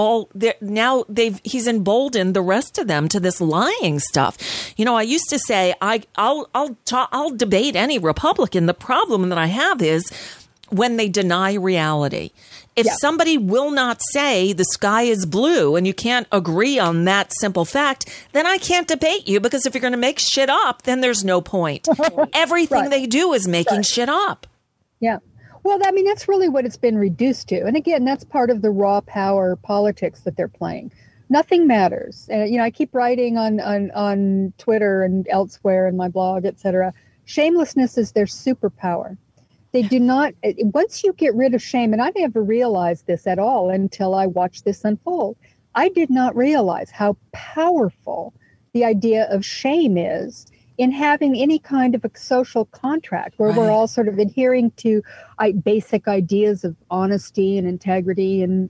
he's emboldened the rest of them to this lying stuff. I used to say, I'll debate any Republican. The problem that I have is when they deny reality. If somebody will not say the sky is blue and you can't agree on that simple fact, then I can't debate you, because if you're going to make shit up, then there's no point. Everything they do is making shit up. Yeah. Well, I mean, that's really what it's been reduced to. And again, that's part of the raw power politics that they're playing. Nothing matters. And, I keep writing on Twitter and elsewhere in my blog, etc. Shamelessness is their superpower. They do not, once you get rid of shame, and I never realized this at all until I watched this unfold. I did not realize how powerful the idea of shame is in having any kind of a social contract where we're all sort of adhering to basic ideas of honesty and integrity and,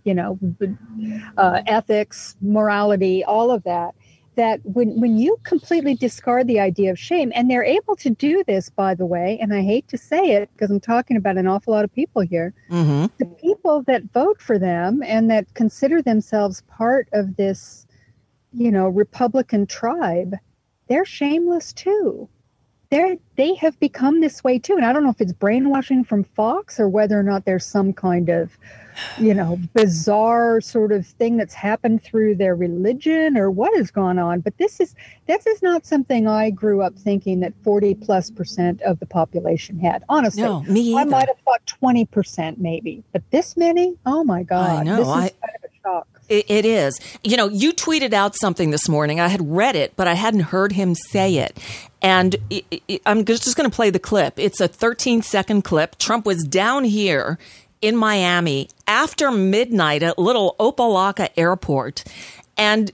ethics, morality, all of that. That when you completely discard the idea of shame, and they're able to do this, by the way, and I hate to say it because I'm talking about an awful lot of people here, the people people that vote for them and that consider themselves part of this, Republican tribe, they're shameless too. They have become this way too. And I don't know if it's brainwashing from Fox or whether or not there's some kind of, bizarre sort of thing that's happened through their religion or what has gone on. But this is not something I grew up thinking that 40+% of the population had. Honestly, no, me either. I might have thought 20% maybe, but this many? Oh my God. I know. This is kind of a shock. It is. You tweeted out something this morning. I had read it, but I hadn't heard him say it. And I'm just going to play the clip. It's a 13-second clip. Trump was down here in Miami after midnight at little Opa-locka Airport. And,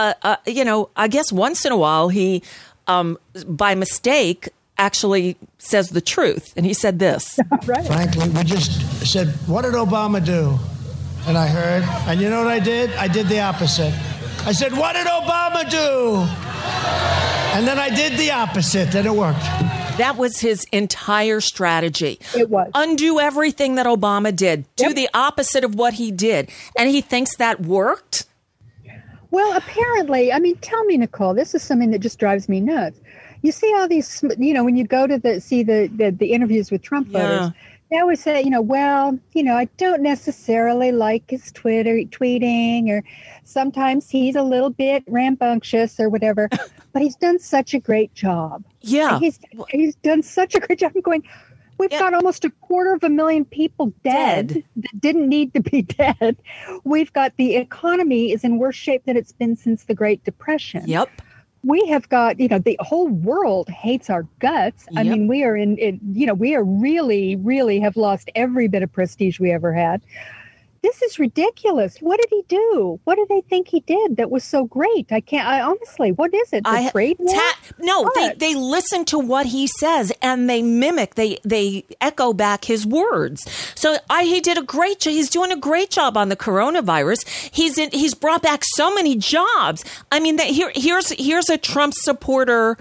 I guess once in a while he, by mistake, actually says the truth. And he said this. Right. Frankly, we just said, what did Obama do? And I heard, and you know what I did? I did the opposite. I said, what did Obama do? And then I did the opposite, and it worked. That was his entire strategy. It was. Undo everything that Obama did. Do the opposite of what he did. And he thinks that worked? Well, apparently, tell me, Nicole, this is something that just drives me nuts. You see all these, when you go to see the interviews with Trump voters, they always say, I don't necessarily like his tweeting, or sometimes he's a little bit rambunctious or whatever, but he's done such a great job. Yeah. He's done such a great job. I'm going, we've got almost 250,000 people dead that didn't need to be dead. We've got the economy is in worse shape than it's been since the Great Depression. Yep. We have got, the whole world hates our guts. I mean, we are we are really, really have lost every bit of prestige we ever had. This is ridiculous. What did he do? What do they think he did that was so great? Honestly, what is it? The trade war? They listen to what he says and they mimic, they echo back his words. So he did a great job. He's doing a great job on the coronavirus. He's brought back so many jobs. Here's a Trump supporter,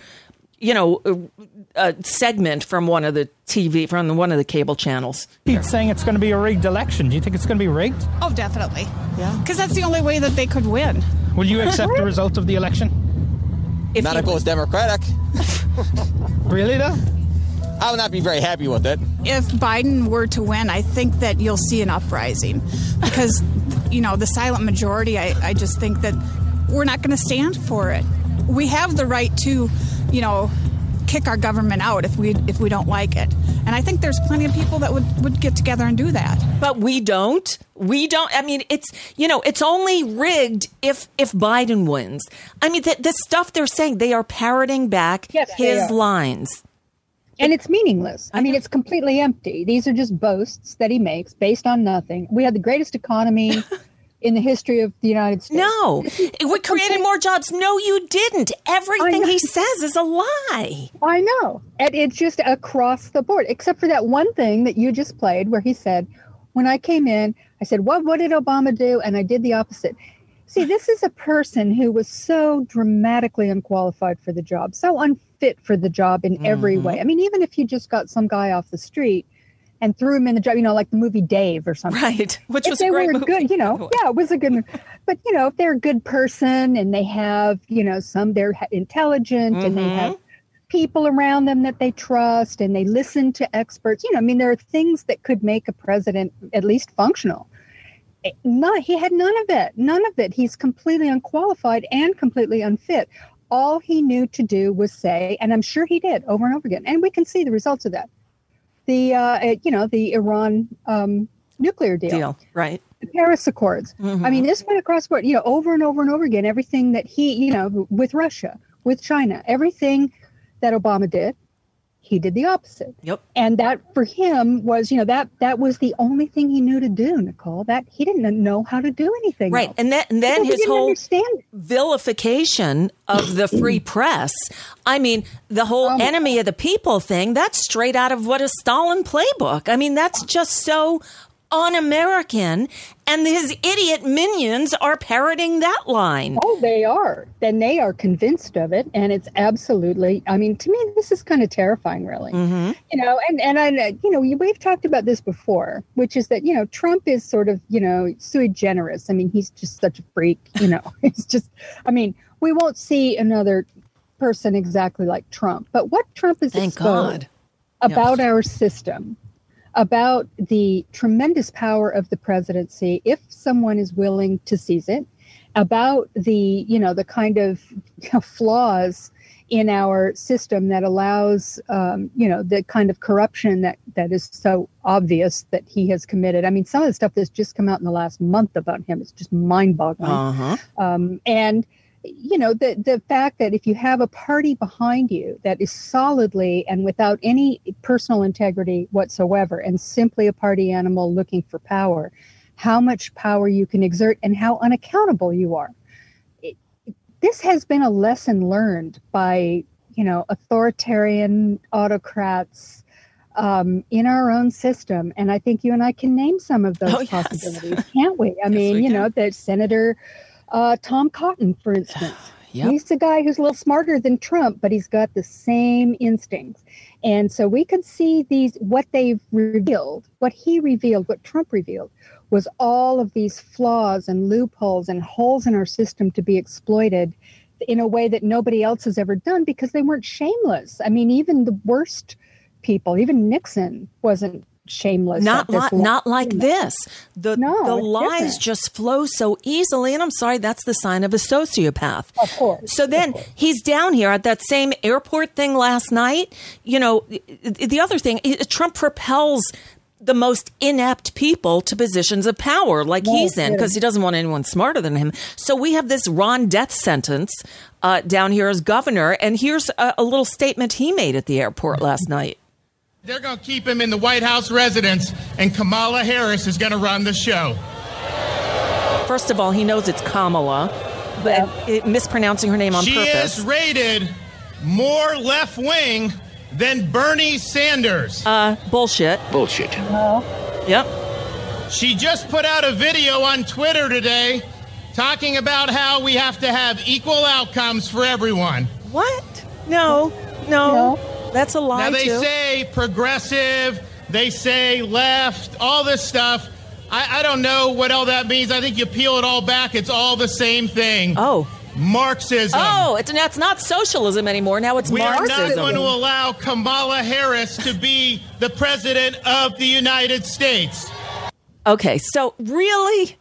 a segment from one of the cable channels. He's saying it's going to be a rigged election. Do you think it's going to be rigged? Oh, definitely. Yeah. Because that's the only way that they could win. Will you accept the result of the election? Not if it goes Democratic. Really, though? I would not be very happy with it. If Biden were to win, I think that you'll see an uprising. Because, the silent majority, I just think that we're not going to stand for it. We have the right to, kick our government out if we don't like it. And I think there's plenty of people that would get together and do that. But we don't. It's only rigged if Biden wins. The stuff they're saying, they are parroting back his lines. And it's meaningless. It's completely empty. These are just boasts that he makes based on nothing. We had the greatest economy in the history of the United States. No, we created more jobs. No, you didn't. Everything he says is a lie. I know. And it's just across the board, except for that one thing that you just played where he said, when I came in, I said, what did Obama do? And I did the opposite. See, this is a person who was so dramatically unqualified for the job, so unfit for the job in every way. Even if you just got some guy off the street and threw him in the job, like the movie Dave or something. Right, which was a great movie. Good, it was a good movie. But, if they're a good person and they have, they're intelligent and they have people around them that they trust and they listen to experts. There are things that could make a president at least functional. He had none of it. He's completely unqualified and completely unfit. All he knew to do was say, and I'm sure he did over and over again, and we can see the results of that. The Iran nuclear deal, right? The Paris Accords. This went across the board, over and over and over again. Everything that he, with Russia, with China, everything that Obama did, he did the opposite. Yep. And that for him was, that was the only thing he knew to do, Nicole. That he didn't know how to do anything right. else. And then his whole vilification of the free press. The whole enemy of the people thing, that's straight out of what a Stalin playbook. That's just so un-American, and his idiot minions are parroting that line. Oh, they are. And they are convinced of it. And it's absolutely, I mean, to me, this is kind of terrifying, really. Mm-hmm. You know, and I, you know, we've talked about this before, which is that, you know, Trump is sort of, you know, sui generis. I mean, he's just such a freak, you know. It's just, I mean, we won't see another person exactly like Trump. But what Trump is exposed about our system, about the tremendous power of the presidency, if someone is willing to seize it, about the, you know, the kind of flaws in our system that allows, you know, the kind of corruption that is so obvious that he has committed. I mean, some of the stuff that's just come out in the last month about him is just mind-boggling. And you know, the fact that if you have a party behind you that is solidly and without any personal integrity whatsoever and simply a party animal looking for power, how much power you can exert and how unaccountable you are. This has been a lesson learned by, you know, authoritarian autocrats in our own system. And I think you and I can name some of those possibilities, can't we? I mean, you know, that Senator Tom Cotton, for instance. He's the guy who's a little smarter than Trump, but he's got the same instincts. And so we could see what they've revealed, what he revealed, what Trump revealed, was all of these flaws and loopholes and holes in our system to be exploited in a way that nobody else has ever done because they weren't shameless. I mean, even the worst people, even Nixon wasn't shameless. Not like this. The lies different. Just flow so easily. And I'm sorry, that's the sign of a sociopath. Of course. So then he's down here at that same airport thing last night. You know, the other thing, Trump propels the most inept people to positions of power like he's in because he doesn't want anyone smarter than him. So we have this Ron death sentence down here as governor. And here's a little statement he made at the airport last night. They're going to keep him in the White House residence, and Kamala Harris is going to run the show. First of all, he knows it's Kamala, but mispronouncing her name on purpose. She is rated more left-wing than Bernie Sanders. Bullshit. Bullshit. Yep. She just put out a video on Twitter today talking about how we have to have equal outcomes for everyone. What? No. That's a lie, Now, they say progressive, they say left, all this stuff. I don't know what all that means. I think you peel it all back, it's all the same thing. Oh. Marxism. Oh, it's not socialism anymore. Now it's Marxism. We are not going to allow Kamala Harris to be the president of the United States. Okay, so really?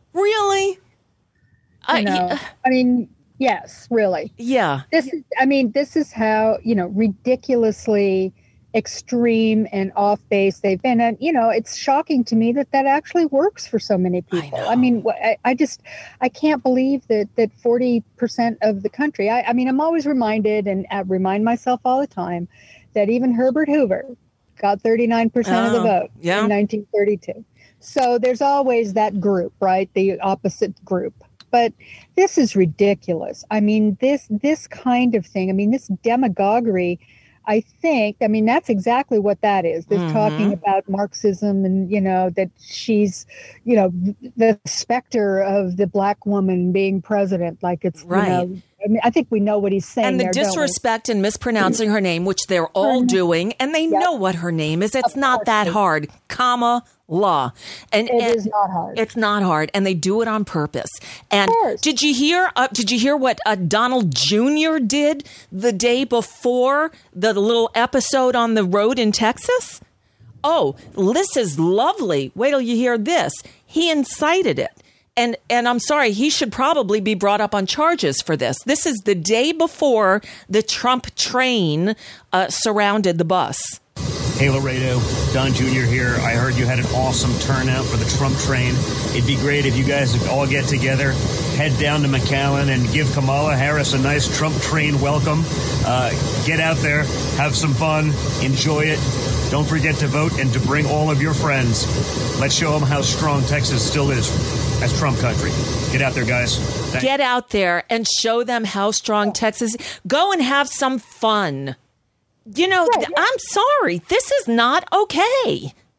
I mean... Yes, really. Yeah. This is how, you know, ridiculously extreme and off base they've been. And, you know, it's shocking to me that actually works for so many people. I mean, I can't believe that 40% of the country, I mean, I'm always reminded and I remind myself all the time that even Herbert Hoover got 39% of the vote in 1932. So there's always that group, right? The opposite group. But this is ridiculous. I mean, this kind of thing, I mean, this demagoguery, I think, I mean, that's exactly what that is. This talking about Marxism and, you know, that she's, you know, the specter of the black woman being president. Like it's, right. You know, I mean, I think we know what he's saying. And the there, disrespect and mispronouncing her name, which they're all doing, and they know what her name is. It's not that hard. Kamala. And it is not hard. It's not hard, and they do it on purpose. And did you hear what Donald Jr. did the day before the little episode on the road in Texas? Oh, this is lovely. Wait till you hear this. He incited it. And I'm sorry, he should probably be brought up on charges for this. This is the day before the Trump train surrounded the bus. Hey, Laredo, Don Jr. here. I heard you had an awesome turnout for the Trump train. It'd be great if you guys would all get together, head down to McAllen, and give Kamala Harris a nice Trump train welcome. Get out there, have some fun, enjoy it. Don't forget to vote and to bring all of your friends. Let's show them how strong Texas still is as Trump country. Get out there, guys. Thanks. Get out there and show them how strong Texas is. Go and have some fun. You know, I'm sorry. This is not okay.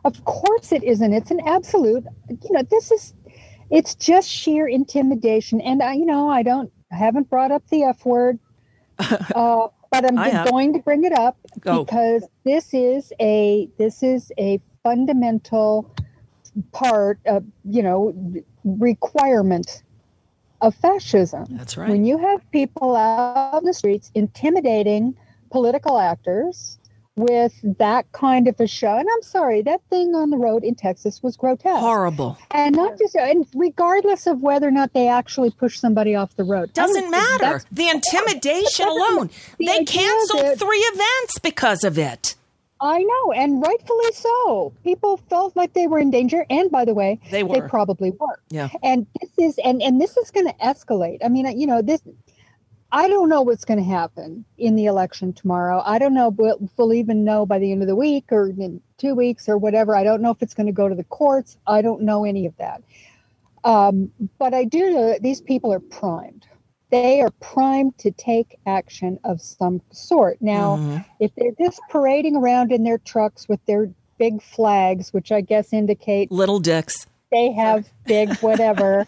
Of course it isn't. It's an absolute, it's just sheer intimidation. And I haven't brought up the F word, but I'm going to bring it up because this is a fundamental part of, requirement of fascism. That's right. When you have people out in the streets intimidating political actors with that kind of a show, and I'm sorry, that thing on the road in Texas was grotesque. Horrible. And not just, and regardless of whether or not they actually push somebody off the road. Doesn't matter. The intimidation alone. They canceled 3 events because of it. I know, and rightfully so. People felt like they were in danger, and by the way, they probably were. Yeah. And this is going to escalate. I mean, I don't know what's going to happen in the election tomorrow. I don't know if we'll even know by the end of the week or in 2 weeks or whatever. I don't know if it's going to go to the courts. I don't know any of that. But I do know that these people are primed. They are primed to take action of some sort. Now, if they're just parading around in their trucks with their big flags, which I guess indicate little dicks, they have big whatever,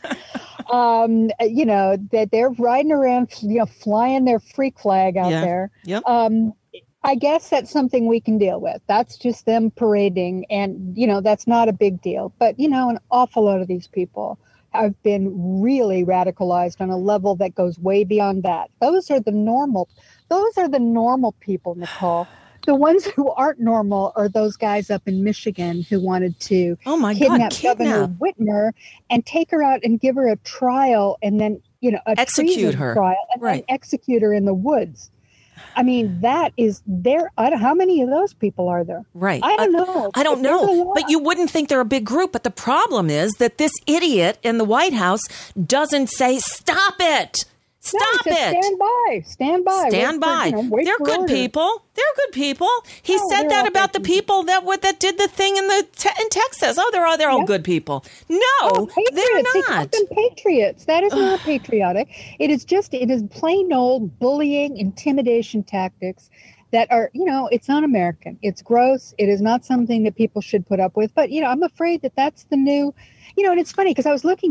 that they're riding around, flying their freak flag out there. Yep. I guess that's something we can deal with. That's just them parading, and that's not a big deal. But an awful lot of these people have been really radicalized on a level that goes way beyond that. Those are the normal people, Nicole. The ones who aren't normal are those guys up in Michigan who wanted to kidnap Governor Whitmer and take her out and give her a trial, and then execute her trial, and then execute her in the woods. I mean, that is there. How many of those people are there? Right. I don't know. But you wouldn't think they're a big group. But the problem is that this idiot in the White House doesn't say, stop it. Stop it. Stand by. They're good people. He said that about the people that did the thing in Texas. Oh, they're all good people. No, they're not. They call them patriots. That is not patriotic. It is plain old bullying, intimidation tactics that are, it's un-American. It's gross. It is not something that people should put up with. But, I'm afraid that that's the new, and it's funny because I was looking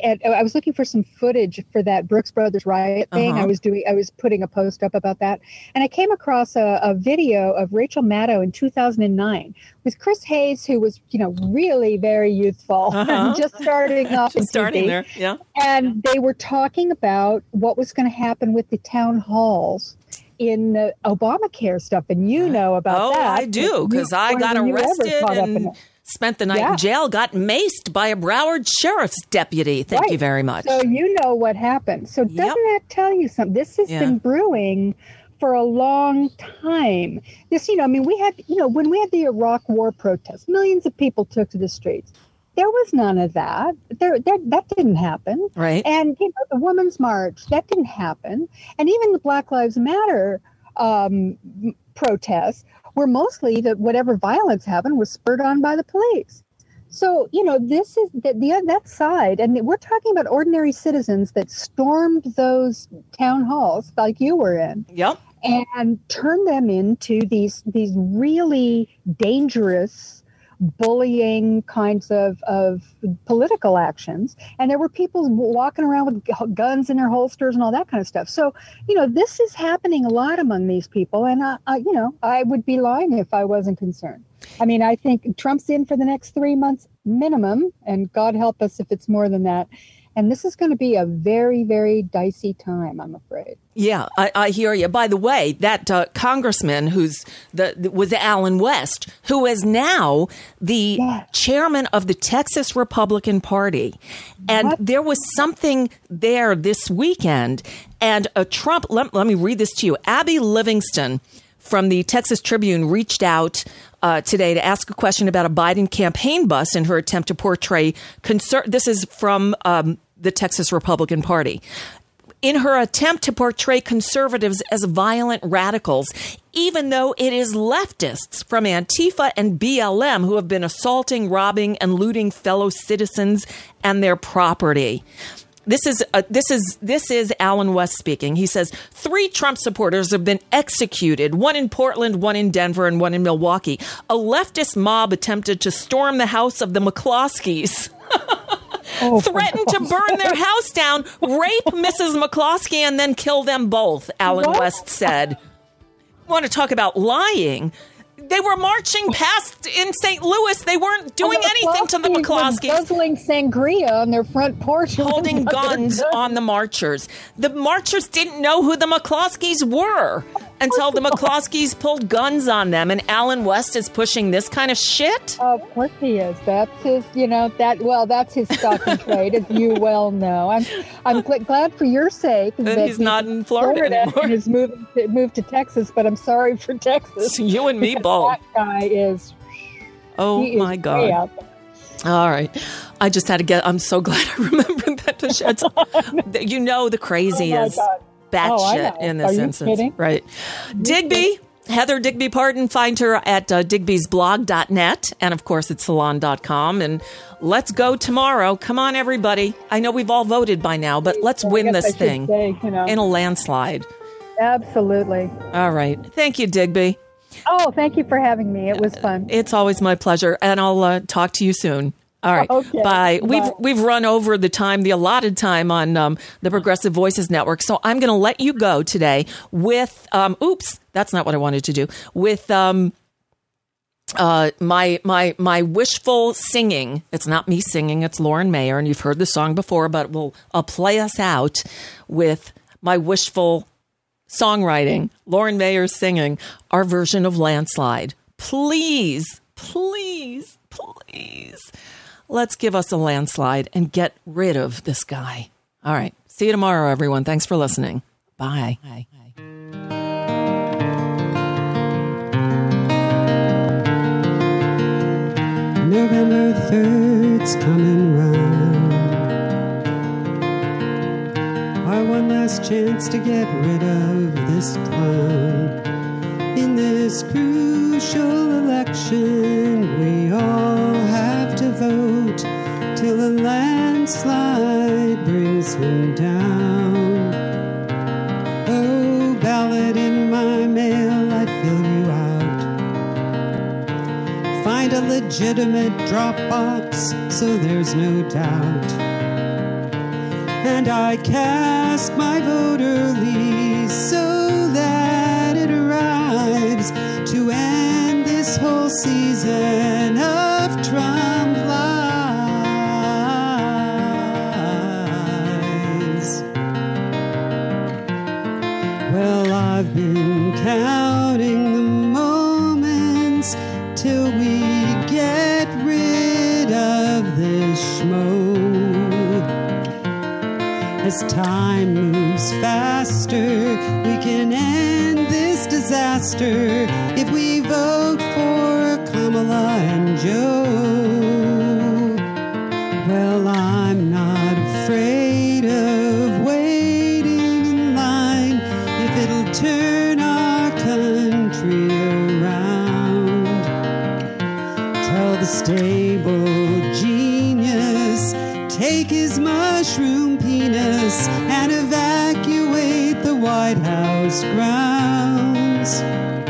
for some footage for that Brooks Brothers riot thing. I was putting a post up about that. And I came across a video of Rachel Maddow in 2009 with Chris Hayes, who was, really very youthful and just starting off in TV. There. Yeah. And they were talking about what was going to happen with the town halls in the Obamacare stuff. And you know about that. Oh, I do, because I got arrested and spent the night in jail, got maced by a Broward sheriff's deputy. Thank you very much. So you know what happened. So doesn't that tell you something? This has been brewing for a long time. This, we had, when we had the Iraq War protests, millions of people took to the streets. There was none of that. That didn't happen. Right. And, the Women's March, that didn't happen. And even the Black Lives Matter protests were mostly that whatever violence happened was spurred on by the police. So, this is that side. And we're talking about ordinary citizens that stormed those town halls like you were in. Yep. And turned them into these really dangerous bullying kinds of political actions. And there were people walking around with guns in their holsters and all that kind of stuff. So, this is happening a lot among these people. And, I would be lying if I wasn't concerned. I mean, I think Trump's in for the next 3 months minimum, and God help us if it's more than that. And this is going to be a very, very dicey time, I'm afraid. Yeah, I hear you. By the way, that congressman was Alan West, who is now the chairman of the Texas Republican Party. And there was something there this weekend. And Trump, let me read this to you. Abby Livingston from the Texas Tribune reached out today to ask a question about a Biden campaign bus in her attempt to portray this is from the Texas Republican Party. In her attempt to portray conservatives as violent radicals, even though it is leftists from Antifa and BLM who have been assaulting, robbing, and looting fellow citizens and their property. This is Alan West speaking. He says 3 Trump supporters have been executed, one in Portland, one in Denver, and one in Milwaukee. A leftist mob attempted to storm the house of the McCloskeys. Threatened to burn their house down, rape Mrs. McCloskey, and then kill them both, Alan West said. Want to talk about lying? They were marching past in St. Louis. They weren't doing anything to the McCloskeys. Guzzling sangria on their front porch. Holding guns on the marchers. The marchers didn't know who the McCloskeys were until the McCloskeys pulled guns on them. And Alan West is pushing this kind of shit? Of course he is. That's his, that's his stock and trade, as you well know. I'm glad for your sake that he's not in Florida anymore. And has moved to Texas, but I'm sorry for Texas. You and me both. That guy is. Oh my God. All right. I just had to get, I'm so glad I remembered that to shed. You know, the crazy is batshit in this instance. Kidding? Right. Digby, Heather Digby Parton, find her at digbysblog.net. And of course, it's salon.com. And let's go tomorrow. Come on, everybody. I know we've all voted by now, but let's win this thing in a landslide. Absolutely. All right. Thank you, Digby. Oh, thank you for having me. It was fun. It's always my pleasure. And I'll talk to you soon. All right. Okay. Bye. We've run over the allotted time on the Progressive Voices Network. So I'm going to let you go today with, oops, that's not what I wanted to do, with my wishful singing. It's not me singing. It's Lauren Mayer. And you've heard the song before, but I'll play us out with my wishful songwriting, Lauren Mayer singing our version of Landslide. Please, please, please, let's give us a landslide and get rid of this guy. All right. See you tomorrow, everyone. Thanks for listening. Bye. Bye. November 3rd's coming round. Our one last chance to get rid of this clown. In this crucial election, we all have to vote till a landslide brings him down. Oh, ballot in my mail, I'd fill you out. Find a legitimate drop box so there's no doubt. And I cast my vote early so that it arrives to end this whole season of Trump lies. Well, I've been counting the moments till we get rid of this schmo. As time moves faster, we can end this disaster if we vote for Kamala and Joe. Well, I'm not afraid of waiting in line if it'll turn our country around. Tell the stable genius, take his mushroom penis and evacuate the White House grounds.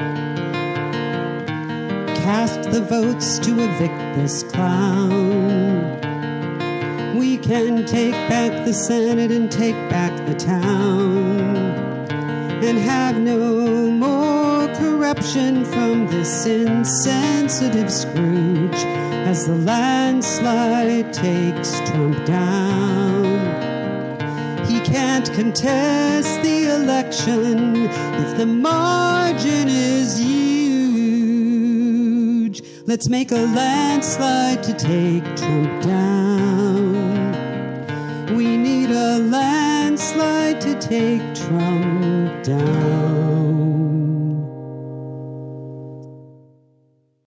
Cast the votes to evict this clown. We can take back the Senate and take back the town, and have no more corruption from this insensitive Scrooge as the landslide takes Trump down. He can't contest the election if the margin is huge. Let's make a landslide to take Trump down. We need a landslide to take Trump down.